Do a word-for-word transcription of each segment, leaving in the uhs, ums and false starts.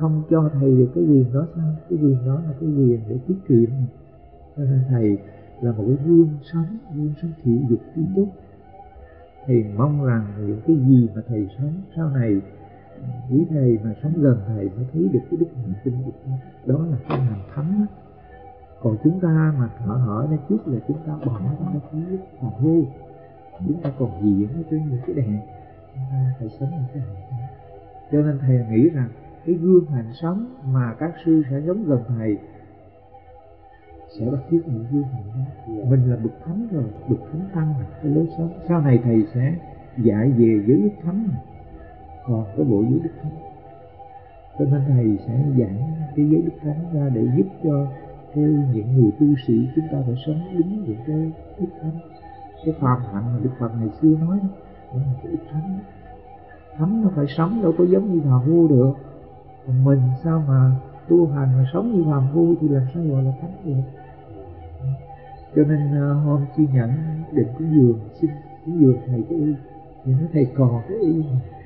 không cho thầy được cái quyền đó sao? Cái quyền đó là cái quyền để tiết kiệm. Cho nên thầy là một cái gương sống, gương sống thiện dục tri túc. Thầy mong rằng những cái gì mà thầy sống sau này, quý thầy mà sống gần thầy mới thấy được cái đức hạnh tinh dục đó. Đó là cái hạnh thánh đó. Còn chúng ta mà thở hở ra chút là chúng ta bỏ ra cái lúc mà hư. Chúng ta còn diện ở trên những cái đèn, chúng ta phải sống những cái hạnh đó. Cho nên thầy nghĩ rằng cái gương hạnh sống mà các sư sẽ sống gần thầy sẽ bắt chước những gương hạnh đó. Mình là bậc thánh rồi, bậc thánh tăng là cái lối sống. Sau này thầy sẽ dạy về giới đức thánh này, còn cái bộ giới đức thánh. Cho nên thầy sẽ giảng cái giới đức thánh ra để giúp cho cái những người tu sĩ chúng ta phải sống đúng những cái đức thánh. Cái phàm hạnh mà Đức Phật ngày xưa nói đó là cái đức thánh. Thánh nó phải sống, đâu có giống như phàm phu được. Còn mình sao mà tu hành mà sống như phàm phu thì làm sao gọi là thánh được. Cho nên uh, hôm chi nhận định cúng dường, xin cúng dường thầy cái y, thì nói thầy còn cái y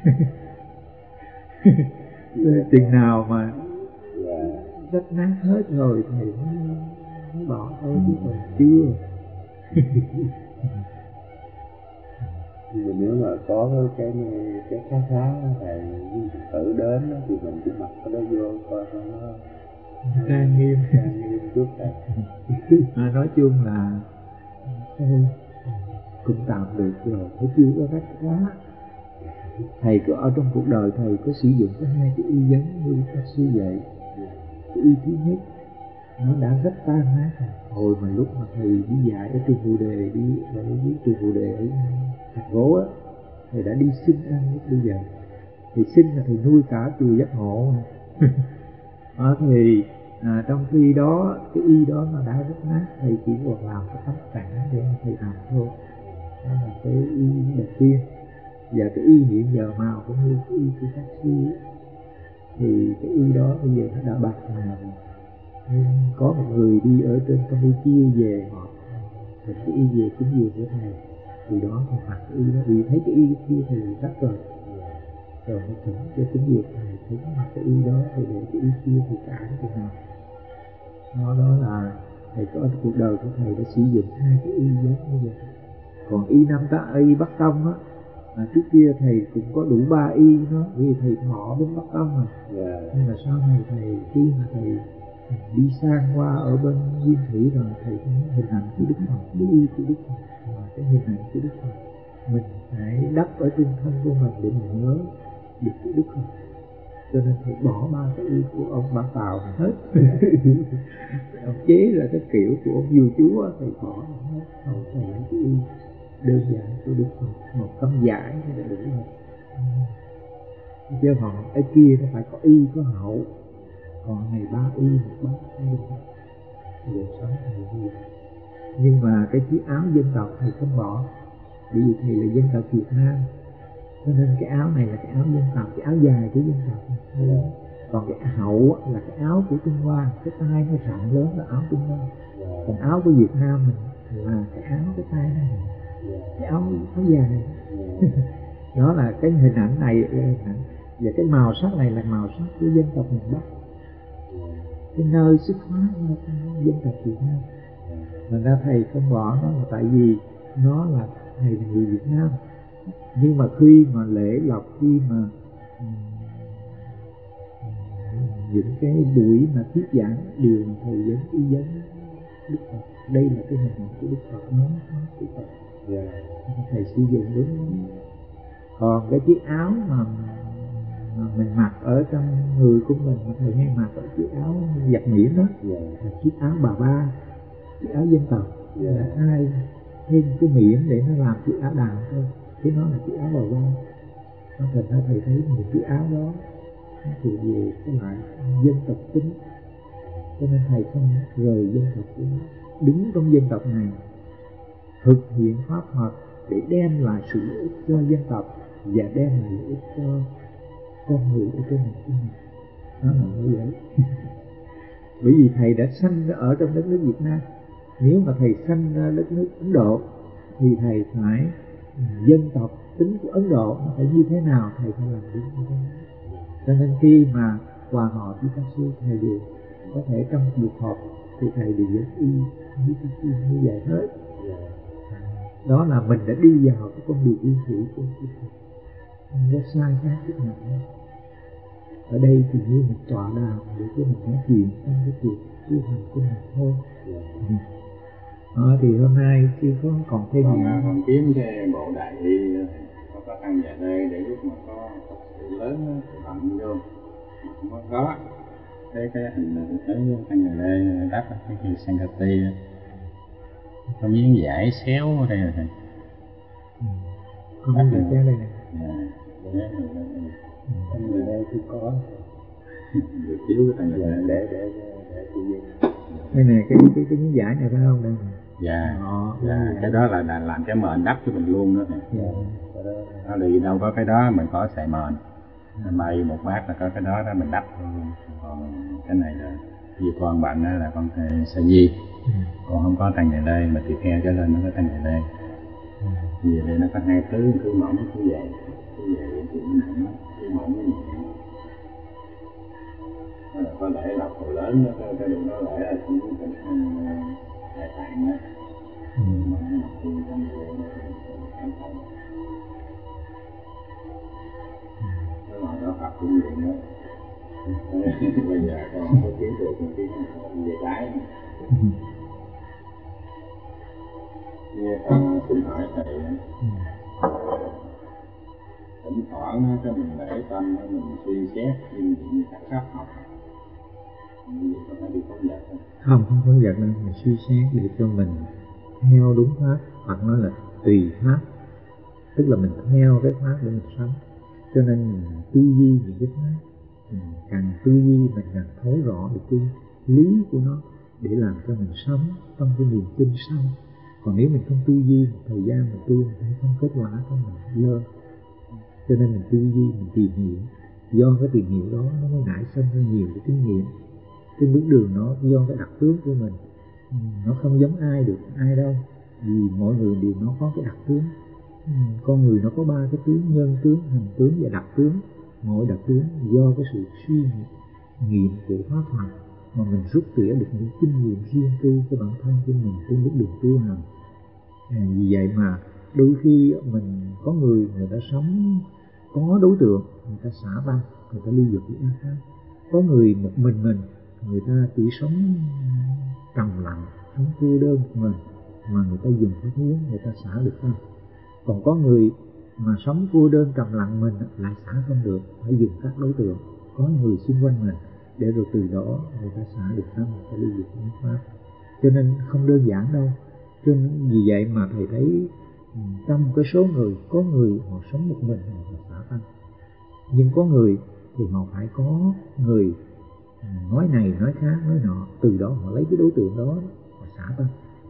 chừng nào mà rách nát hết rồi thầy mới, mới bỏ thôi, chứ còn chưa. Nhưng mà nếu mà có cái cái khá khá thầy tự đến đó, thì mình cũng mặc cái đó vô coi nó trang nghiêm trang nghiêm chút thầy. À, nói chung là thôi cũng tạm được rồi, phải chưa có cách quá. Thầy có ở trong cuộc đời thầy có sử dụng cái hai cái y giống như các sư dạy. Cái y thứ nhất nó đã rất tan nát rồi. Hồi mà lúc mà thầy đi dạy ở trường Bồ Đề, đi ở dưới trường Bồ Đề ở thành phố á, thầy đã đi xin ăn lúc bây giờ. Thì xin là thầy nuôi cả chùa Giác Ngộ. Ở thì à, trong khi đó cái y đó nó đã rất nát, thầy chỉ còn làm cái tấm tảng để thầy làm thôi. Đó là cái y đầu tiên. Và cái y hiện giờ màu cũng như cái y của các sư, thì cái y đó bây giờ nó đã bạc màu. Nhưng có một người đi ở trên Campuchia về họ thì cái y về cúng dường với thầy, từ đó thì mặc cái y đó, vì thấy cái y kia thì rất rồi rồi mới thỉnh cho cúng dường thầy, thỉnh mặc cái y đó thì để cái y kia thì cả cái nào. Đó, đó là thầy có cuộc đời của thầy đã sử dụng hai cái y giống như vậy. Còn y năm ta y Bắc Tông á, à, trước kia thầy cũng có đủ ba y nó, vì thầy thọ bên Bắc Tông mà. Yeah. Nhưng mà sau này thầy khi mà thầy đi sang qua ở bên Nguyên Thủy rồi, thầy thấy hình ảnh của Đức Phật, cái y của Đức Phật và cái hình ảnh của Đức Phật mình phải đắp ở trên thân của mình để mình nhớ được cái Đức Phật. Cho nên thầy bỏ ba cái y của ông Ba Tàu này hết. Ông chế là cái kiểu của ông vua chúa, thầy bỏ hết. Hầu thầy lấy cái y đơn giản của Đức Phật, một tấm giải hay là đủ rồi. Chứ họ ở kia nó phải có y có hậu, còn này ba y một bát hay đời sống thầy gì. Nhưng mà cái chiếc áo dân tộc thầy không bỏ, bởi vì thầy là dân tộc Việt Nam, cho nên cái áo này là cái áo dân tộc, cái áo dài của dân tộc. Còn cái hậu là cái áo của Trung Hoa, cái tay nó rộng lớn là áo Trung Hoa. Còn áo của Việt Nam mình là cái áo cái tay này, cái áo áo dài. Đó là cái hình ảnh này, hình ảnh. Và cái màu sắc này là màu sắc của dân tộc miền Bắc, cái nơi xuất phát của dân tộc Việt Nam. Mà ra thầy không bỏ nó là tại vì nó là thầy là người Việt Nam. Nhưng mà khi mà lễ lộc, khi mà những cái buổi mà thuyết giảng đều là thầy giống y giống Đức Phật. Đây là cái hình ảnh của Đức Phật, nói Đức Phật. Yeah. Thầy sử dụng đúng. Còn cái chiếc áo mà, mà mình mặc ở trong người của mình mà thầy hay mặc ở chiếc áo giặt miễn đó, yeah, là chiếc áo bà ba, chiếc áo dân tộc. Yeah. Là ai thêm cái miễn để nó làm chiếc áo đào thôi, chứ nó là chiếc áo bà ba. Nó thành ra thầy thấy những chiếc áo đó nó thuộc về cái loại dân tộc tính, cho nên thầy không rời dân tộc tính, đứng trong dân tộc này thực hiện pháp Phật để đem lại sự lợi ích cho dân tộc và đem lại lợi ích cho con người ở trên này. Đó là như vậy. Bởi vì thầy đã sanh ở trong đất nước Việt Nam, nếu mà thầy sanh ra đất nước Ấn Độ thì thầy phải dân tộc tính của Ấn Độ nó phải như thế nào thầy phải làm đúng như thế. Cho nên khi mà hòa họ với các sư, thầy đều có thể trong một cuộc họp thì thầy đều dẫn y với các sư như vậy hết. Đó là mình đã đi vào cái con đường yên thủy của chúng ta, không có sai khác chút nào hết. Ở đây thì như mình tọa đàm để cho mình nói chuyện trong cái cuộc tu hành của mình thôi. Ừ. Đó, thì hôm nay sư có còn thêm gì nữa? Còn kiếm cái bộ đại y có có tăng về đây để lúc mà có sự lớn thì bận vô mà không có có cái cái hình thấy tăng về đây đắp cái cái Sankati có miếng vải xéo ở đây rồi thầy. Ừ. Có miếng vải xéo đây này. Dạ. Tăng về đây thì có được chiếu cái tăng về đây để để để tự nhiên. Đây nè, cái cái cái miếng vải này phải không đây? Dạ. Đó, Dạ, cái đó là, là làm cái mền đắp cho mình luôn đó. Dạ. Nó đi đâu có cái đó mình có xài mền. Bay một bát là có cái đó đó mình đắp luôn. Còn cái này là vì con bệnh đó là con sa di. Ừ. Còn không có tăng về đây mà tùy theo trở lên nó có tăng về đây. Ừ. Vì đây nó có hai thứ, thứ mỏng thứ dày. Thứ dày thì nó nặng, thứ mỏng nó nhẹ. Có lẽ đọc hồi lớn đó, cái, cái đường đó lẽ là cũng có đại tạng đó. Ừ. Mà nó đọc thì tăng về nó cảm thấy. Cái loại đó Phật cũng vậy đó. Bây giờ con không có kiếm được một cái về trái. Nghe con xin hỏi thầy, thỉnh thoảng cái mình để tâm mình suy xét nhưng như các pháp học như vậy có phải đi phóng dật không? Không, không phóng dật đâu, mình suy xét để cho mình theo đúng pháp, hoặc nói là tùy pháp, tức là mình theo cái pháp để mình sống. Cho nên mình tư duy những cái pháp, mình càng tư duy mình càng thấu rõ được cái lý của nó để làm cho mình sống trong cái niềm tin sâu. Còn nếu mình không tư duy một thời gian mình tu, mình thấy không kết quả cho mình lơ. Cho nên mình tư duy, mình tìm hiểu, do cái tìm hiểu đó nó mới nảy sinh ra nhiều cái kinh nghiệm. Cái bước đường nó do cái đặc tướng của mình, nó không giống ai được ai đâu, vì mỗi người đều nó có cái đặc tướng. Con người nó có ba cái tướng: nhân tướng, hành tướng và đặc tướng. Mỗi đặc tướng do cái sự suy nghiệm của pháp hành mà mình rút tỉa được những kinh nghiệm riêng tư cho bản thân của mình trên bước đường tu hành. À, vì vậy mà đôi khi mình có người người ta sống có đối tượng, người ta xả băng, người ta ly dục với ác pháp. Có người một mình mình, người ta chỉ sống trầm lặng, sống cô đơn một mình, mà người ta dùng pháp hướng người ta xả được không? Còn có người mà sống cô đơn trầm lặng mình lại xả không được, phải dùng các đối tượng, có người xung quanh mình để rồi từ đó người ta xả được tâm, người ta ly dục với pháp. Cho nên không đơn giản đâu. Cho nên vì vậy mà thầy thấy trong cái số người, có người họ sống một mình họ xả tâm, nhưng có người thì họ phải có người nói này nói khác nói nọ, từ đó họ lấy cái đối tượng đó họ xả tâm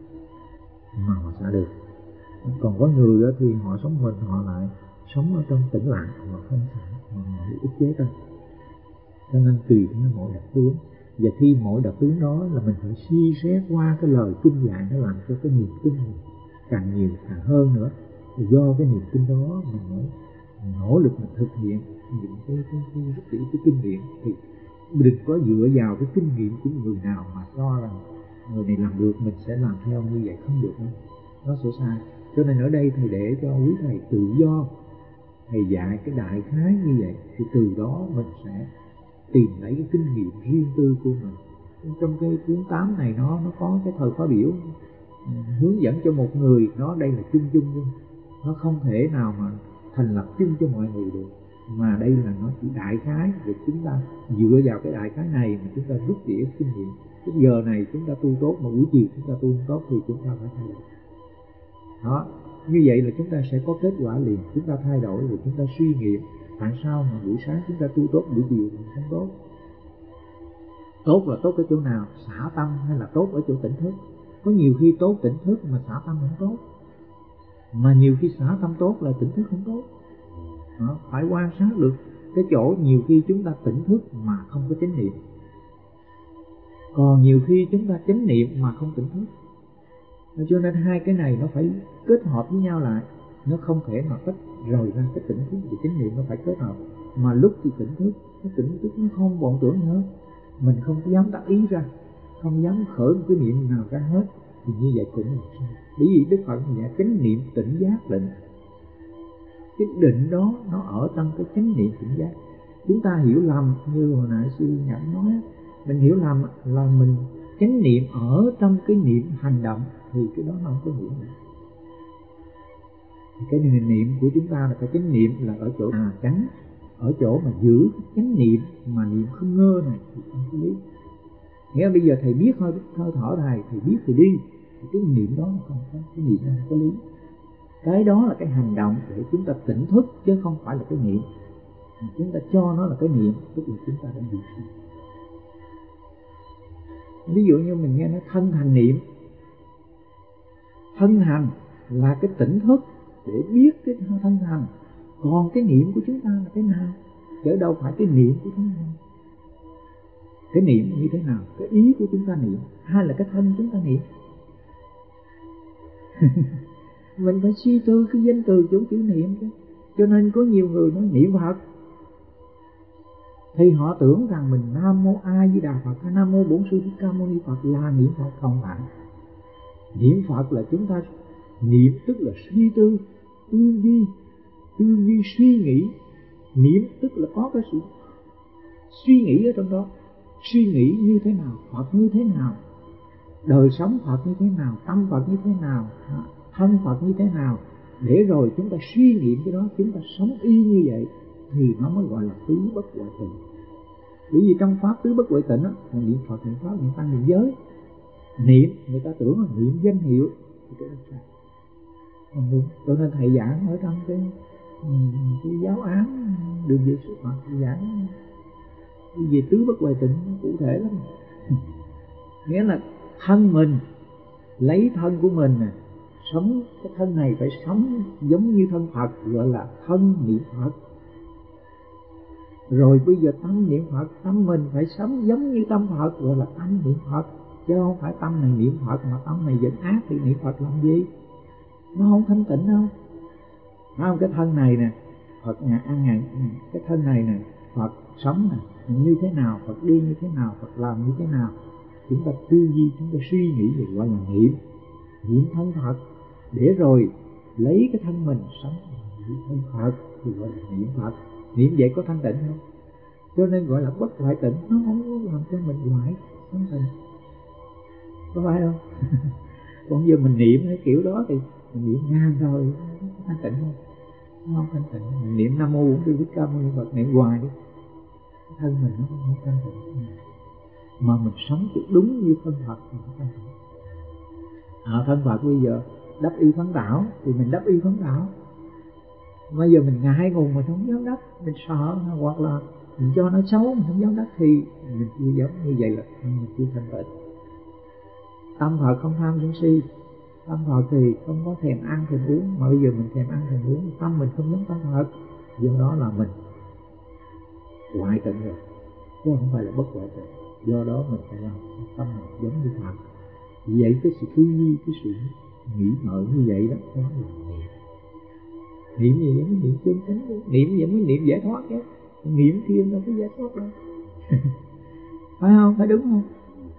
mà họ xả được. Còn có người đó thì họ sống mình, họ lại sống ở trong tĩnh lặng, họ không xả, họ bị ức chế tâm. Cho nên tùy theo mỗi đặc tướng, và khi mỗi đặc tướng đó là mình phải suy xét qua cái lời kinh dạy, nó làm cho cái niềm tin mình càng nhiều càng hơn nữa. Thì do cái niềm tin đó mình mới nỗ lực mình thực hiện những cái cái cái rất cái, cái kinh nghiệm. Thì đừng có dựa vào cái kinh nghiệm của người nào mà cho rằng người này làm được mình sẽ làm theo như vậy, không được đâu, nó sẽ sai. Cho nên ở đây thầy để cho quý thầy tự do, thầy dạy cái đại khái như vậy, thì từ đó mình sẽ tìm lấy cái kinh nghiệm riêng tư của mình. Trong cái cuốn tám này nó nó có cái thời khóa biểu hướng dẫn cho một người, nó đây là chung chung chung, nó không thể nào mà thành lập chung cho mọi người được, mà đây là nó chỉ đại khái, để chúng ta dựa vào cái đại khái này mà chúng ta rút tỉa kinh nghiệm. Cái giờ này chúng ta tu tốt mà buổi chiều chúng ta tu không tốt thì chúng ta phải thay đổi. Đó, như vậy là chúng ta sẽ có kết quả liền. Chúng ta thay đổi rồi chúng ta suy nghiệm tại sao mà buổi sáng chúng ta tu tốt, buổi chiều mình không tốt. Tốt là tốt ở chỗ nào? Xả tâm hay là tốt ở chỗ tỉnh thức? Có nhiều khi tốt tỉnh thức mà xả tâm không tốt, mà nhiều khi xả tâm tốt là tỉnh thức không tốt. Đó, phải quan sát được cái chỗ nhiều khi chúng ta tỉnh thức mà không có chánh niệm, còn nhiều khi chúng ta chánh niệm mà không tỉnh thức. Cho nên hai cái này nó phải kết hợp với nhau lại, nó không thể mà tách rời ra. Cái tỉnh thức và chánh niệm nó phải kết hợp. mà lúc thì tỉnh thức, nó tỉnh thức nó không vọng tưởng nữa, mình không dám tác ý ra, không dám khởi một cái niệm nào ra hết, thì như vậy cũng là sai. Bởi vì Đức Phật dạy chánh niệm tỉnh giác định, cái định đó nó ở trong cái chánh niệm tỉnh giác. Chúng ta hiểu lầm như hồi nãy sư Nhẫn nói, mình hiểu lầm là mình chánh niệm ở trong cái niệm hành động, thì cái đó nó không có hiểu nữa. Cái niệm của chúng ta là cái chánh niệm là ở chỗ à chánh, ở chỗ mà giữ cái chánh niệm mà niệm không ngơ này thì không có lý. Nghĩa là bây giờ thầy biết hơi, hơi thở thầy, thầy biết thì đi, thì cái niệm đó là không có, cái niệm đó không có lý. Cái đó là cái hành động để chúng ta tỉnh thức, chứ không phải là cái niệm. Chúng ta cho nó là cái niệm, tức là chúng ta đã bị sai. Ví dụ như mình nghe nói thân hành niệm, thân hành là cái tỉnh thức để biết cái thân hành, còn cái niệm của chúng ta là cái nào, chứ đâu phải cái niệm của thân hành. Cái niệm như thế nào, cái ý của chúng ta niệm, hay là cái thân chúng ta niệm. Mình phải suy tư cái danh từ chỗ chữ niệm chứ. Cho nên có nhiều người nói niệm Phật thì họ tưởng rằng mình Nam Mô A Di Đà Phật hay Nam Mô Bổn Sư Thích Ca Mâu Ni Phật là niệm Phật. Không phải. Niệm Phật là chúng ta niệm, tức là suy tư, tư duy, tư duy suy nghĩ. Niệm tức là có cái sự suy nghĩ ở trong đó. Suy nghĩ như thế nào, Phật như thế nào, đời sống Phật như thế nào, tâm Phật như thế nào, thân Phật như thế nào, để rồi chúng ta suy nghiệm cái đó, chúng ta sống y như vậy thì nó mới gọi là tứ bất hoại tịnh. Bởi vì trong pháp tứ bất hoại tịnh á, niệm Phật, niệm Pháp, niệm Tăng, niệm giới. Niệm người ta tưởng là niệm danh hiệu thì cái đó sai. Không đúng. Cho nên thầy giảng ở trong cái, cái giáo án đường về xuất Phật, thầy giảng về tứ bất hoại tịnh cụ thể lắm. Nghĩa là thân mình, lấy thân của mình nè, sống cái thân này phải sống giống như thân Phật, gọi là thân niệm Phật. Rồi bây giờ tâm niệm Phật, tâm mình phải sống giống như tâm Phật, gọi là tâm niệm Phật. Chứ không phải tâm này niệm Phật mà tâm này vẫn ác thì niệm Phật làm gì? Nó không thanh tịnh đâu. Không, cái thân này nè, Phật ngày ăn ngày, cái thân này nè, Phật sống nè, như thế nào, Phật đi như thế nào, Phật làm như thế nào. Chúng ta tư duy, chúng ta suy nghĩ về gọi là niệm, niệm thân Phật, để rồi lấy cái thân mình sống niệm thân Phật thì gọi là niệm Phật. Niệm vậy có thanh tịnh không? Cho nên gọi là bất hoại tịnh, nó không có làm cho mình hoại thanh tịnh, có phải không? Còn giờ mình niệm cái kiểu đó thì mình niệm ngang thôi, nó có thanh tịnh không? Nó không thanh tịnh. Mình niệm Nam Mô Bổn Sư Thích Ca Mâu Ni Phật, niệm hoài đi, cái thân mình nó không thanh tịnh. Mà mình sống được đúng như thân Phật thì nó thanh tịnh. À, thân Phật bây giờ đắp y phấn đảo thì mình đắp y phấn đảo. Bây giờ mình ngại ngùng mình không dám đắp, mình sợ, hoặc là mình cho nó xấu mình không dám đắp thì mình chưa giống, như vậy là mình chưa thanh tịnh. Tâm Phật không tham sân si, tâm Phật thì không có thèm ăn thèm uống, mà bây giờ mình thèm ăn thèm uống, tâm mình không giống tâm Phật, do đó là mình hoại tịnh rồi, chứ không phải là bất hoại tịnh. Do đó mình phải làm tâm mình giống như Phật. Vậy cái sự tư duy, cái sự nghĩ ngợi như vậy đó, đó là niệm. Niệm gì mới niệm chân chánh, niệm vậy mới niệm giải thoát chứ. Niệm kia đâu có giải thoát đâu. Phải không? Phải đúng không?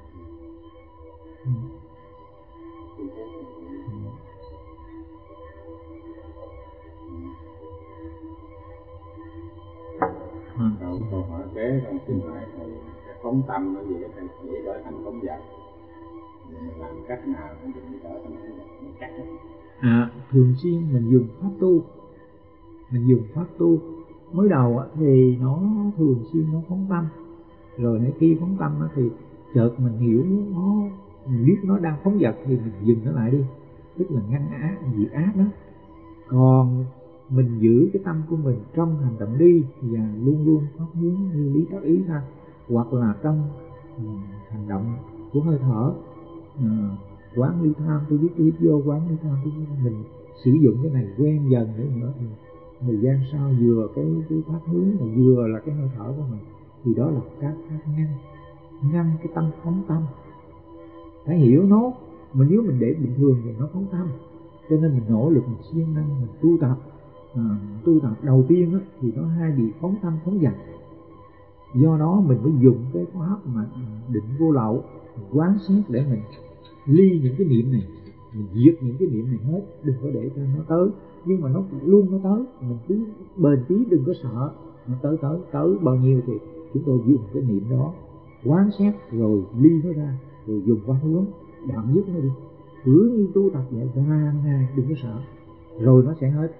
Câu câu hỏi kế con xin hỏi thầy, cái phóng tâm nó gì thầy chỉ trở thành phóng dật, mình làm cách nào để mình trở thành phóng dật một cách? À, thường xuyên mình dùng pháp tu, mình dùng pháp tu mới đầu thì nó thường xuyên nó phóng tâm, rồi khi phóng tâm thì chợt mình hiểu nó, mình biết nó đang phóng dật thì mình dừng nó lại đi, tức là ngăn ác, diệt ác đó. Còn mình giữ cái tâm của mình trong hành động đi và luôn luôn phát hướng như lý tác ý ra, hoặc là trong hành động của hơi thở, à, quán ly tham tôi biết tôi biết vô, quán ly tham tôi biết, mình sử dụng cái này quen dần nữa nữa thì thời gian sau vừa cái cái phát hướng là vừa là cái hơi thở của mình, thì đó là các pháp ngăn ngăn cái tâm phóng tâm. Phải hiểu nó, mà nếu mình để bình thường thì nó phóng tâm, cho nên mình nỗ lực, mình siêng năng, mình tu tập à, tu tập đầu tiên á, thì nó hay bị phóng tâm phóng dật. Do đó mình mới dùng cái pháp mà định vô lậu, quán xét để mình ly những cái niệm này, mình diệt những cái niệm này hết, đừng có để cho nó tới. Nhưng mà nó luôn nó tới, mình cứ bền chí, đừng có sợ nó tới tới tới bao nhiêu thì chúng tôi dùng cái niệm đó quán xét rồi ly nó ra, rồi dùng quán hướng đoạn dứt nó đi. Cứ như tu tập vậy ra hàng ngày, đừng có sợ, rồi nó sẽ hết.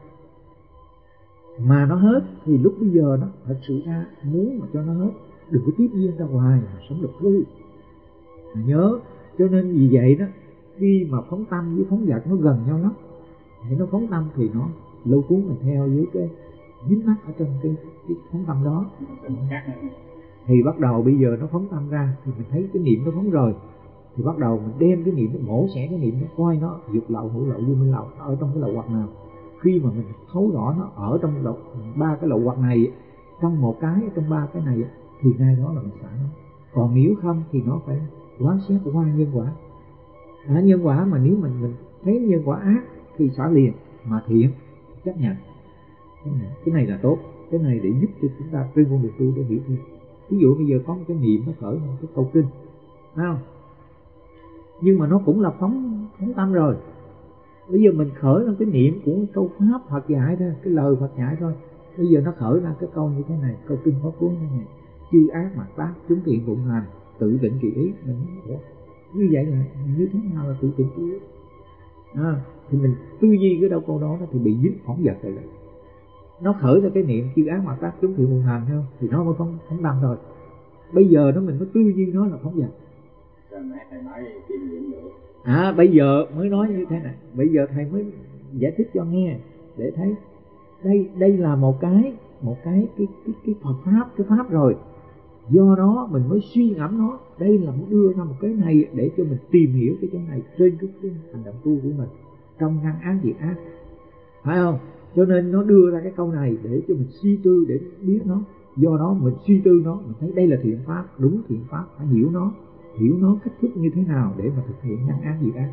Mà nó hết thì lúc bây giờ nó thật sự ra muốn mà cho nó hết, đừng có tiếp duyên ra ngoài mà sống được vui. Nhớ, cho nên vì vậy đó, khi mà phóng tâm với phóng dật nó gần nhau lắm, thì nó phóng tâm thì nó lâu cuốn mà theo với cái dính mắc ở trong cái, cái phóng tâm đó. Thì bắt đầu bây giờ nó phóng tâm ra thì mình thấy cái niệm nó phóng rồi, thì bắt đầu mình đem cái niệm nó mổ xẻ cái niệm nó, coi nó dục lậu, hữu lậu, vô minh lậu ở trong cái lậu hoặc nào. Khi mà mình thấu rõ nó ở trong lậu, ba cái lậu hoặc này, trong một cái trong ba cái này, thì ngay đó là mình xả nó. Còn nếu không thì nó phải quán xét qua nhân quả. À, nhân quả mà nếu mình mình thấy nhân quả ác thì xả liền, mà thiện chấp nhận. Cái này là tốt, cái này để giúp cho chúng ta trên con đường tu để hiểu thêm. Ví dụ bây giờ có một cái niệm nó khởi một cái câu kinh, phải không? Nhưng mà nó cũng là phóng phóng tâm rồi. Bây giờ mình khởi ra cái niệm của câu pháp Phật dạy thôi, cái lời Phật dạy thôi. Bây giờ nó khởi ra cái câu như thế này, câu kinh pháp cuốn như thế này: chư ác mặt tác, chúng thiện phụng hành, tự tịnh kỳ ý. Mình nói, như vậy là như thế nào là tự tịnh kỳ ý? À, thì mình tư duy cái đâu câu đó thì bị dính phóng dật rồi. Nó khởi ra cái niệm chư ác mặt tác, chúng thiện phụng hành không? Thì nó mới phóng phóng tâm rồi. Bây giờ nó mình mới tư duy nó là phóng dật. Rồi nãy thầy nói kiêm nghiệm được. À, bây giờ mới nói như thế này, bây giờ thầy mới giải thích cho nghe để thấy đây đây là một cái một cái cái cái cái Phật pháp, cái pháp rồi. Do đó mình mới suy ngẫm nó, đây là muốn đưa ra một cái này để cho mình tìm hiểu cái chỗ này trên cái, cái hành động tu của mình trong ngăn ác diệt ác, phải không? Cho nên nó đưa ra cái câu này để cho mình suy tư, để biết nó. Do đó mình suy tư nó, mình thấy đây là thiện pháp, đúng thiện pháp, phải hiểu nó, hiểu nó cách thức như thế nào để mà thực hiện ngăn ác diệt ác,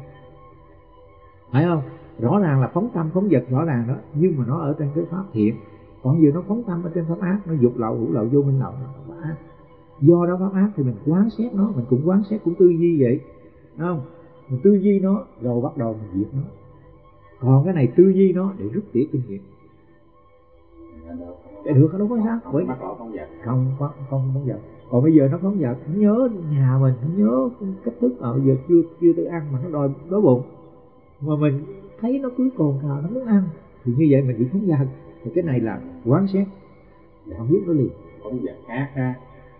phải không? Rõ ràng là phóng tâm phóng dật rõ ràng đó, nhưng mà nó ở trên cái pháp thiện. Còn giờ nó phóng tâm ở trên pháp ác, nó dục lậu, hữu lậu, vô minh lậu, nó ác. Do đó pháp ác thì mình quán xét nó, mình cũng quán xét cũng tư duy vậy, đúng không? Mình tư duy nó rồi bắt đầu mình diệt nó. Còn cái này tư duy nó để rút tỉa kinh nghiệm. Để được không? Đâu có sao. Bởi không không không phóng dật. Còn bây giờ nó phóng dật, nó nhớ nhà mình, nó nhớ cách thức ở giờ chưa chưa tới ăn mà nó đòi đói bụng, mà mình thấy nó cứ cồn cào nó muốn ăn, thì như vậy mình bị phóng dật. Thì cái này là quán xét, đạo biết nó liền. Phóng dật ác ha,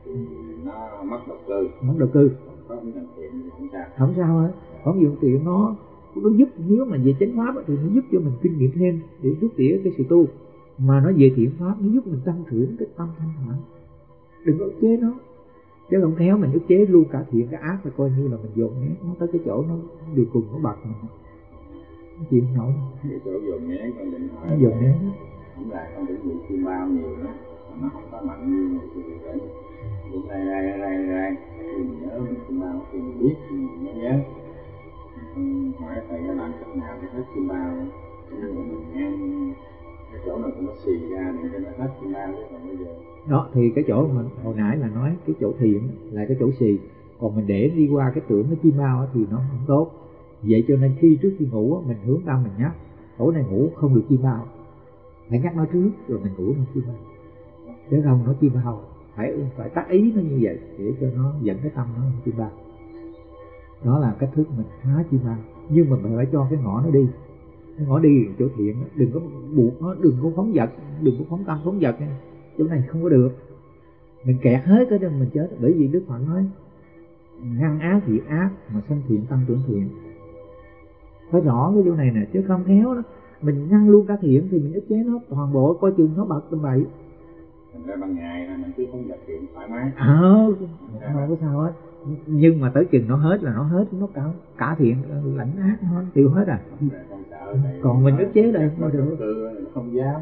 nó mất đầu cư. Mất đầu cư. Có phóng dật thiện thì không sao. Không sao hết. Phóng dật thiện nó nó giúp, nếu mà về chánh pháp thì nó giúp cho mình kinh nghiệm thêm để rút tỉa cái sự tu. Mà nó về thiện pháp nó giúp mình tăng trưởng cái tâm thanh thản. Đừng có ức chế nó, chứ không khéo mình ức chế luôn cả thiện cả ác, là coi như là mình dồn nén nó tới cái chỗ nó đường cùng nó bật mình, nó chịu không nổi. Cái chỗ dồn nén con định hỏi nó dồn nén không là con định bị chim bao nhiều đó, nó không có mạnh như người kia vậy. Cũng rai rai rai rai thì mình nhớ mình chim bao thì mình biết thì mình mới nhớ. Mình hỏi thầy nó làm cách nào để hết chim bao, nhưng mà mình ngang cái chỗ nào cũng nó xì ra để cho nó hết chim bao. Chứ còn bây giờ đó thì cái chỗ mình hồi nãy là nói cái chỗ thiện là cái chỗ xì, còn mình để đi qua cái tưởng nó chim bao thì nó không tốt. Vậy cho nên khi trước khi ngủ mình hướng tâm mình nhắc chỗ này ngủ không được chim bao, phải nhắc nó trước rồi mình ngủ nó chim bao, chứ không nó chim bao phải phải tác ý nó như vậy để cho nó dẫn cái tâm nó chim bao. Đó là cách thức mình phá chim bao, nhưng mà mình phải cho cái ngõ nó đi. Cái ngõ đi chỗ thiện, đừng có buộc nó, đừng có phóng dật, đừng có phóng tâm phóng dật. Chỗ này không có được, mình kẹt hết cái đó mình chết. Bởi vì Đức Phật nói ngăn ác diệt ác mà sanh thiện tâm tưởng thiện, phải rõ cái chỗ này nè, chứ không khéo đó mình ngăn luôn cả thiện thì mình ức chế nó toàn bộ, coi chừng nó bật tầm bậy. thành ra ban ngày là mình cứ phóng dật thiện thoải mái. Ờ, không có sao hết. Nhưng mà tới chừng nó hết là nó hết, nó cả cả thiện lẫn ác nó tiêu hết à. Còn mình ức chế đây không được. Không dám.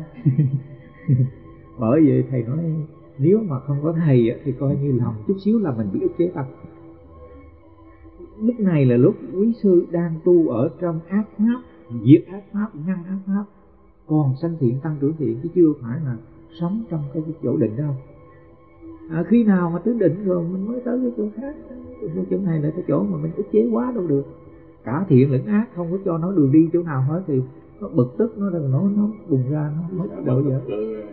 Bởi vậy thầy nói nếu mà không có thầy thì coi như lòng chút xíu là mình bị ức chế tâm. Lúc này là lúc quý sư đang tu ở trong ác pháp, diệt ác pháp, ngăn ác pháp. còn sanh thiện tăng trưởng thiện, chứ chưa phải là sống trong cái chỗ định đâu. À, khi nào mà tới định rồi mình mới tới cái chỗ khác. Cái chỗ này là cái chỗ mà mình ức chế quá đâu được. Cả thiện lẫn ác không có cho nó đường đi chỗ nào hết thì nó bực tức, nó nó nó bùng ra, nó mất độ vậy.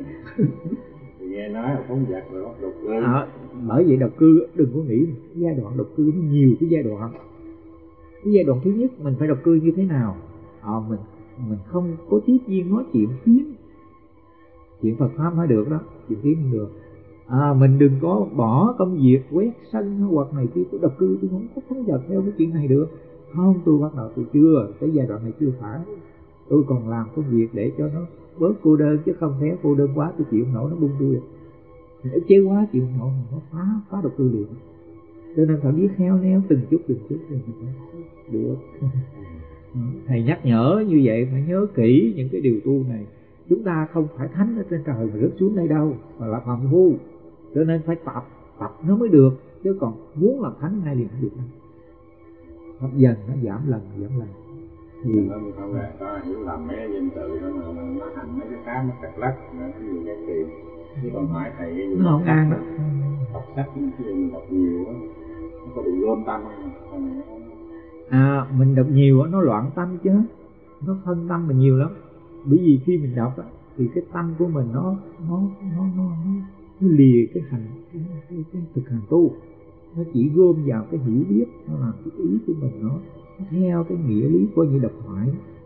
Nghe nói là phóng dật rồi độc cư. À, bởi vậy độc cư đừng có nghĩ giai đoạn độc cư nó nhiều cái giai đoạn. Cái giai đoạn thứ nhất mình phải độc cư như thế nào? À, mình mình không có tiếp viên nói chuyện phiếm, chuyện Phật pháp mới được đó, chuyện phiếm không được. À, mình đừng có bỏ công việc quét sân hoặc này kia. Tôi độc cư tôi không có phóng dật theo cái chuyện này được. Không, tôi bắt đầu tôi chưa, cái giai đoạn này chưa phải. Tôi còn làm công việc để cho nó bớt cô đơn, chứ không thế cô đơn quá tôi chịu không nổi, nó bung tôi. Mình ức chế quá chịu không nổi, nó phá phá độc cư liền. Cho nên phải biết khéo léo từng chút từng chút thì mình mới được. Thầy nhắc nhở như vậy, phải nhớ kỹ những cái điều tu này. Chúng ta không phải thánh ở trên trời mà rớt xuống đây đâu, mà là phàm phu. Cho nên phải tập, tập nó mới được. Chứ còn muốn làm thánh ngay liền không được đâu. Tập dần nó giảm lần, giảm lần. Thì không không là có hiểu lầm mấy cái danh từ đó mà nó hành mấy cái pháp nó cạch lắc, nó nhiều cái tiền. Chứ còn hỏi thầy cái gì nó không an đó. Đọc sách cái gì mình đọc nhiều á, nó có bị gom tâm không? À, mình đọc nhiều á, nó loạn tâm chứ. Nó phân tâm mình nhiều lắm. Bởi vì khi mình đọc á, thì cái tâm của mình nó nó nó nó nó, nó lìa cái hành cái, cái, cái thực hành tu. Nó chỉ gom vào cái hiểu biết, nó làm cái ý của mình nó, nó theo cái nghĩa lý coi như độc thoại.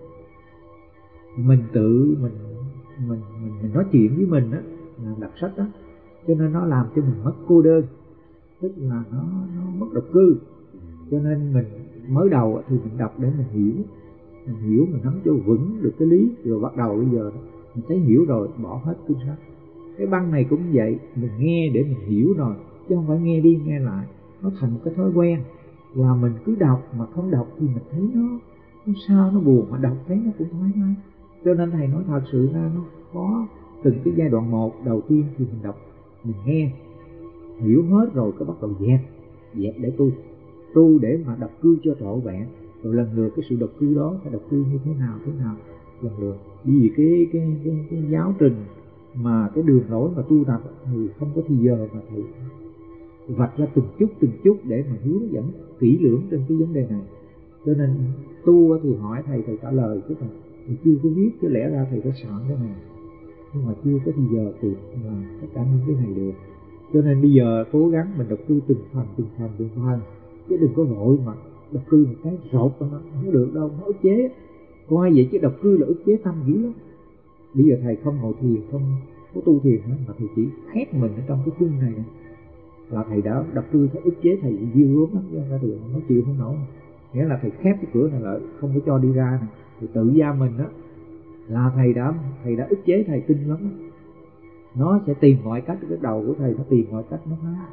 Mình tự mình mình mình mình nói chuyện với mình á, là đọc sách á, cho nên nó làm cho mình mất cô đơn, tức là nó nó mất độc cư. Cho nên mình mới đầu thì mình đọc để mình hiểu, mình hiểu mình nắm cho vững được cái lý, rồi bắt đầu bây giờ mình thấy hiểu rồi bỏ hết kinh sách. Cái băng này cũng vậy, mình nghe để mình hiểu rồi, chứ không phải nghe đi nghe lại. Nó thành một cái thói quen là mình cứ đọc mà không đọc thì mình thấy nó nó sao, nó buồn, mà đọc thấy nó cũng thoải mái. Cho nên thầy nói thật sự ra nó có từng cái giai đoạn một. Đầu tiên thì mình đọc, mình nghe hiểu hết rồi cái bắt đầu dẹp dẹp để tu tu để mà độc cư cho trọn vẹn. Rồi lần lượt cái sự độc cư đó phải độc cư như thế nào thế nào lần lượt. Vì cái cái cái, cái giáo trình mà cái đường lối mà tu tập thì không có thì giờ mà thầy vạch ra từng chút từng chút để mà hướng dẫn kỹ lưỡng trên cái vấn đề này. Cho nên tu thì hỏi thầy, thầy trả lời chứ còn thầy chưa có biết, chứ lẽ ra thầy phải soạn cái này, nhưng mà chưa có thì giờ kịp làm tất cả những cái này được. Cho nên bây giờ cố gắng mình độc cư từng phần từng phần từng phần, chứ đừng có vội mà độc cư một cái rột nó không được đâu, nó ức chế. Coi vậy chứ độc cư là ức chế tâm dữ lắm. Bây giờ thầy không ngồi thiền, không có tu thiền nữa, mà thầy chỉ khép mình ở trong cái chung này là thầy đã độc cư, thầy ức chế, thầy dư lắm lắm chứ ra được, nó chịu không nổi. Nghĩa là thầy khép cái cửa này lại, không có cho đi ra này, thì tự gia mình đó là thầy đã thầy đã ức chế thầy kinh lắm đó. Nó sẽ tìm mọi cách, cái đầu của thầy nó tìm mọi cách nó phá.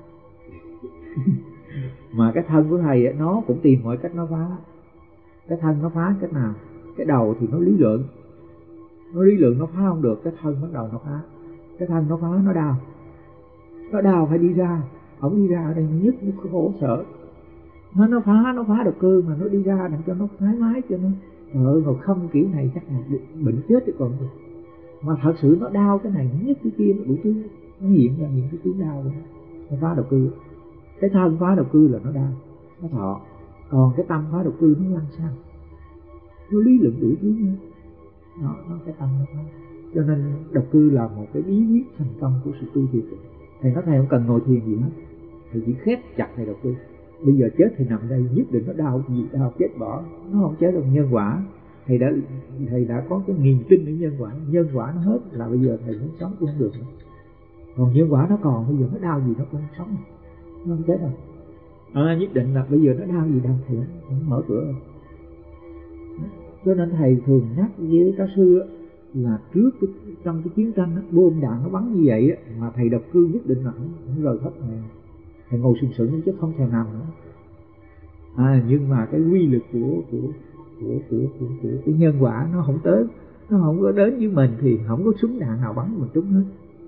Mà cái thân của thầy ấy, nó cũng tìm mọi cách nó phá. Cái thân nó phá cách nào? Cái đầu thì nó lý luận, nó lý luận nó phá không được, cái thân bắt đầu nó phá. Cái thân nó phá nó đau, nó đau phải đi ra, không đi ra ở đây nhất nó khổ sở. Nó nó phá nó phá độc cư mà nó đi ra để cho nó thoải mái, cho nó trời ơi, mà không kiểu này chắc là bệnh chết chứ còn. Mà thật sự nó đau cái này nhất cái kia, nó đủ thứ, nó hiện ra những cái thứ đau đó. Nó phá độc cư. Cái thân phá độc cư là nó đau, nó thọ. Còn cái tâm phá độc cư nó lăn xăng, nó lý luận đủ thứ nữa. Nó, nó cái tâm nó phá. Cho nên độc cư là một cái bí quyết thành công của sự tu thiền. Thầy nói thầy không cần ngồi thiền gì hết, thầy chỉ khép chặt thầy độc cư. Bây giờ chết thì nằm đây, nhất định nó đau gì đau chết bỏ, nó không chết được nhân quả. Thầy đã thầy đã có cái niềm tin ở nhân quả, nhân quả nó hết là bây giờ thầy muốn sống cũng không được nữa. Còn nhân quả nó còn, bây giờ nó đau gì nó cũng không sống, nó không chết đâu. À, nhất định là bây giờ nó đau gì đau thì nó mở cửa rồi. Cho nên thầy thường nhắc với các sư là trước cái, trong cái chiến tranh đó, bom đạn nó bắn như vậy á, mà thầy độc cư nhất định là không, không rời thấp này. Thầy ngồi sừng sững chứ không thèm nằm nữa. À, nhưng mà cái quy lực của của của của của, của cái nhân quả nó không tới, nó không có đến với mình thì không có súng đạn nào bắn mình trúng hết.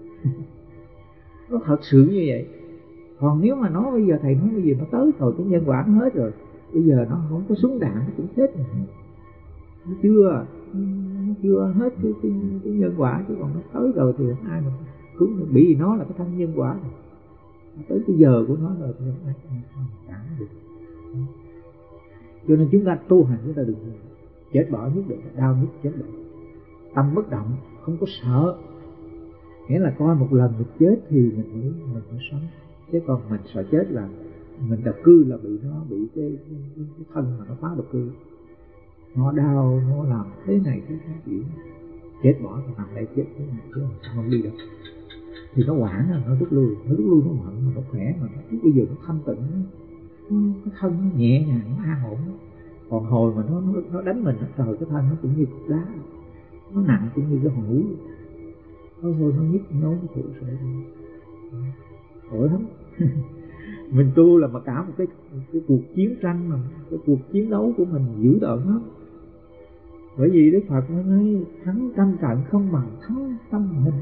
Nó thật sự như vậy. Còn nếu mà nó bây giờ thầy nói bây giờ nó tới rồi, cái nhân quả nó hết rồi, bây giờ nó không có súng đạn nó cũng chết rồi. nó chưa nó chưa hết cái, cái, cái nhân quả, chứ còn nó tới rồi thì không ai mà cứu được, bị nó là cái thân nhân quả rồi. Tới cái giờ của nó rồi thì không ai cản được. Cho nên chúng ta tu hành, chúng ta đừng chết bỏ nhất định, đau nhất chết bỏ, tâm bất động, không có sợ. Nghĩa là coi một lần mình chết thì mình mới mình mới sống, chứ còn mình sợ chết là mình độc cư, là bị nó bị cái, cái, cái, cái thân mà nó phá độc cư, nó đau, nó làm thế này thế khác gì, chết bỏ thì nằm đây chết thế này chứ không đi đâu. Thì nó quản là nó rút lui, nó rút lui nó mạnh mà nó khỏe, mà nó bây giờ nó thanh tịnh, nó, cái thân nó nhẹ nhàng, nó an ổn. Còn hồi mà nó nó, nó đánh mình, trời, cái thân nó cũng như cục đá, nó nặng cũng như cái hòn núi, nó thôi nó nhức nhối nó khổ sở, khổ lắm. Mình tu là mà cả một cái cái cuộc chiến tranh, mà cái cuộc chiến đấu của mình dữ tợn lắm. Bởi vì Đức Phật mới nói thắng trăm trận không bằng thắng tâm mình.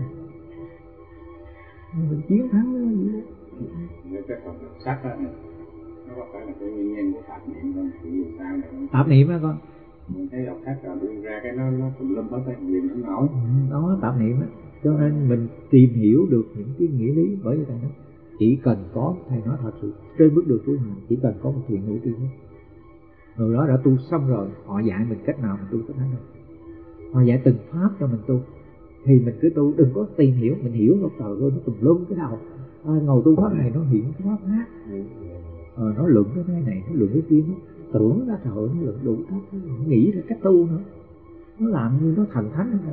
Mình chiến thắng nó gì đó. Nếu cái phần đọc sách đó này, nó có phải là cái nguyên nhân của tạp niệm không? Thì vì sao này không? Tạp niệm á con. Mình thấy đọc sách rồi đưa ra cái nó nó tùm lum hết cái gì nó nổi. Đó, tạp niệm á. Cho nên mình tìm hiểu được những cái nghĩa lý. Bởi vì thầy nói chỉ cần có, thầy nói thật sự trên bước đường tu hành chỉ cần có một thiện hữu tri thức, người đó đã tu xong rồi, họ dạy mình cách nào mình tu cách đó, họ dạy từng pháp cho mình tu thì mình cứ tu, đừng có tìm hiểu. Mình hiểu nó trời ơi, nó tùm lum cái đầu, à, ngồi tu pháp này nó hiện cái pháp khác, ờ, nó luận cái này này, nó luận cái kia, nó tưởng ra trời ơi, nó luận đủ pháp, nó nghĩ ra cách tu nữa, nó làm như nó thần thánh nữa.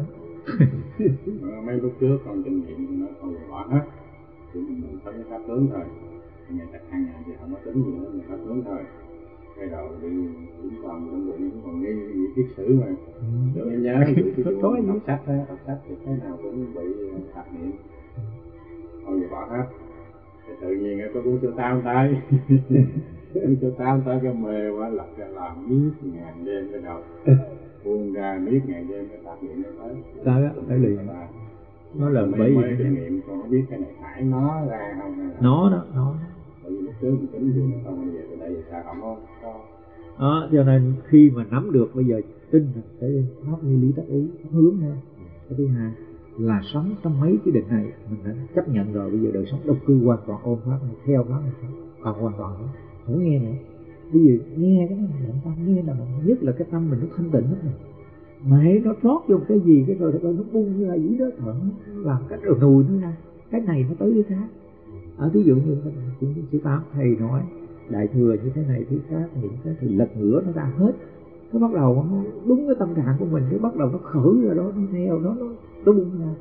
Mấy lúc trước con kinh nghiệm nó không bỏ hết, thì mình mình có cái pháp tướng thôi, ngày đặt hàng ngày thì không có tính gì nữa, mình pháp tướng thôi. Cái đầu đi cũng còn trong bụng cũng còn nghi gì viết sử mà. Để em nhớ cái vụ đọc sách á, đọc sách thì cái nào cũng bị tạp niệm, thôi giờ bỏ hết. Thì tự nhiên có cuốn sơ tam tay, cuốn sơ tam tay cái mê quá, lật ra làm miết ngàn đêm cái đầu, buông ra miết ngàn đêm cái tạp niệm nó tới. Sao á, phải liền. Nó là bởi vì kinh nghiệm con không biết cái này phải nó ra không hay là nó đó, nó. Bởi vì lúc trước mình tính gì nó không, bây giờ từ đây về sao không có. Đó, cho nên khi mà nắm được bây giờ tin cái pháp nguyên lý tác ý, pháp hướng thôi. Cái thứ hai là sống trong mấy cái định này mình đã chấp nhận rồi, bây giờ đời sống độc cư hoàn toàn ôm pháp này, theo pháp này, còn hoàn toàn nữa, không nghe nữa. Bây giờ nghe cái này động tâm, nghe là nhất là cái tâm mình nó thanh tịnh lắm rồi. Mà hãy nó trót vô cái gì cái rồi nó bung ra dữ đó, thở làm cách rồi nùi nó ra, cái này nó tới cái khác. Ở ví dụ như cũng sư Tám thầy nói đại thừa như thế này thứ khác, những cái thì lật ngửa nó ra hết, nó bắt đầu nó đúng cái tâm trạng của mình, nó bắt đầu nó khởi ra đó, nó theo nó nó nó bung ra,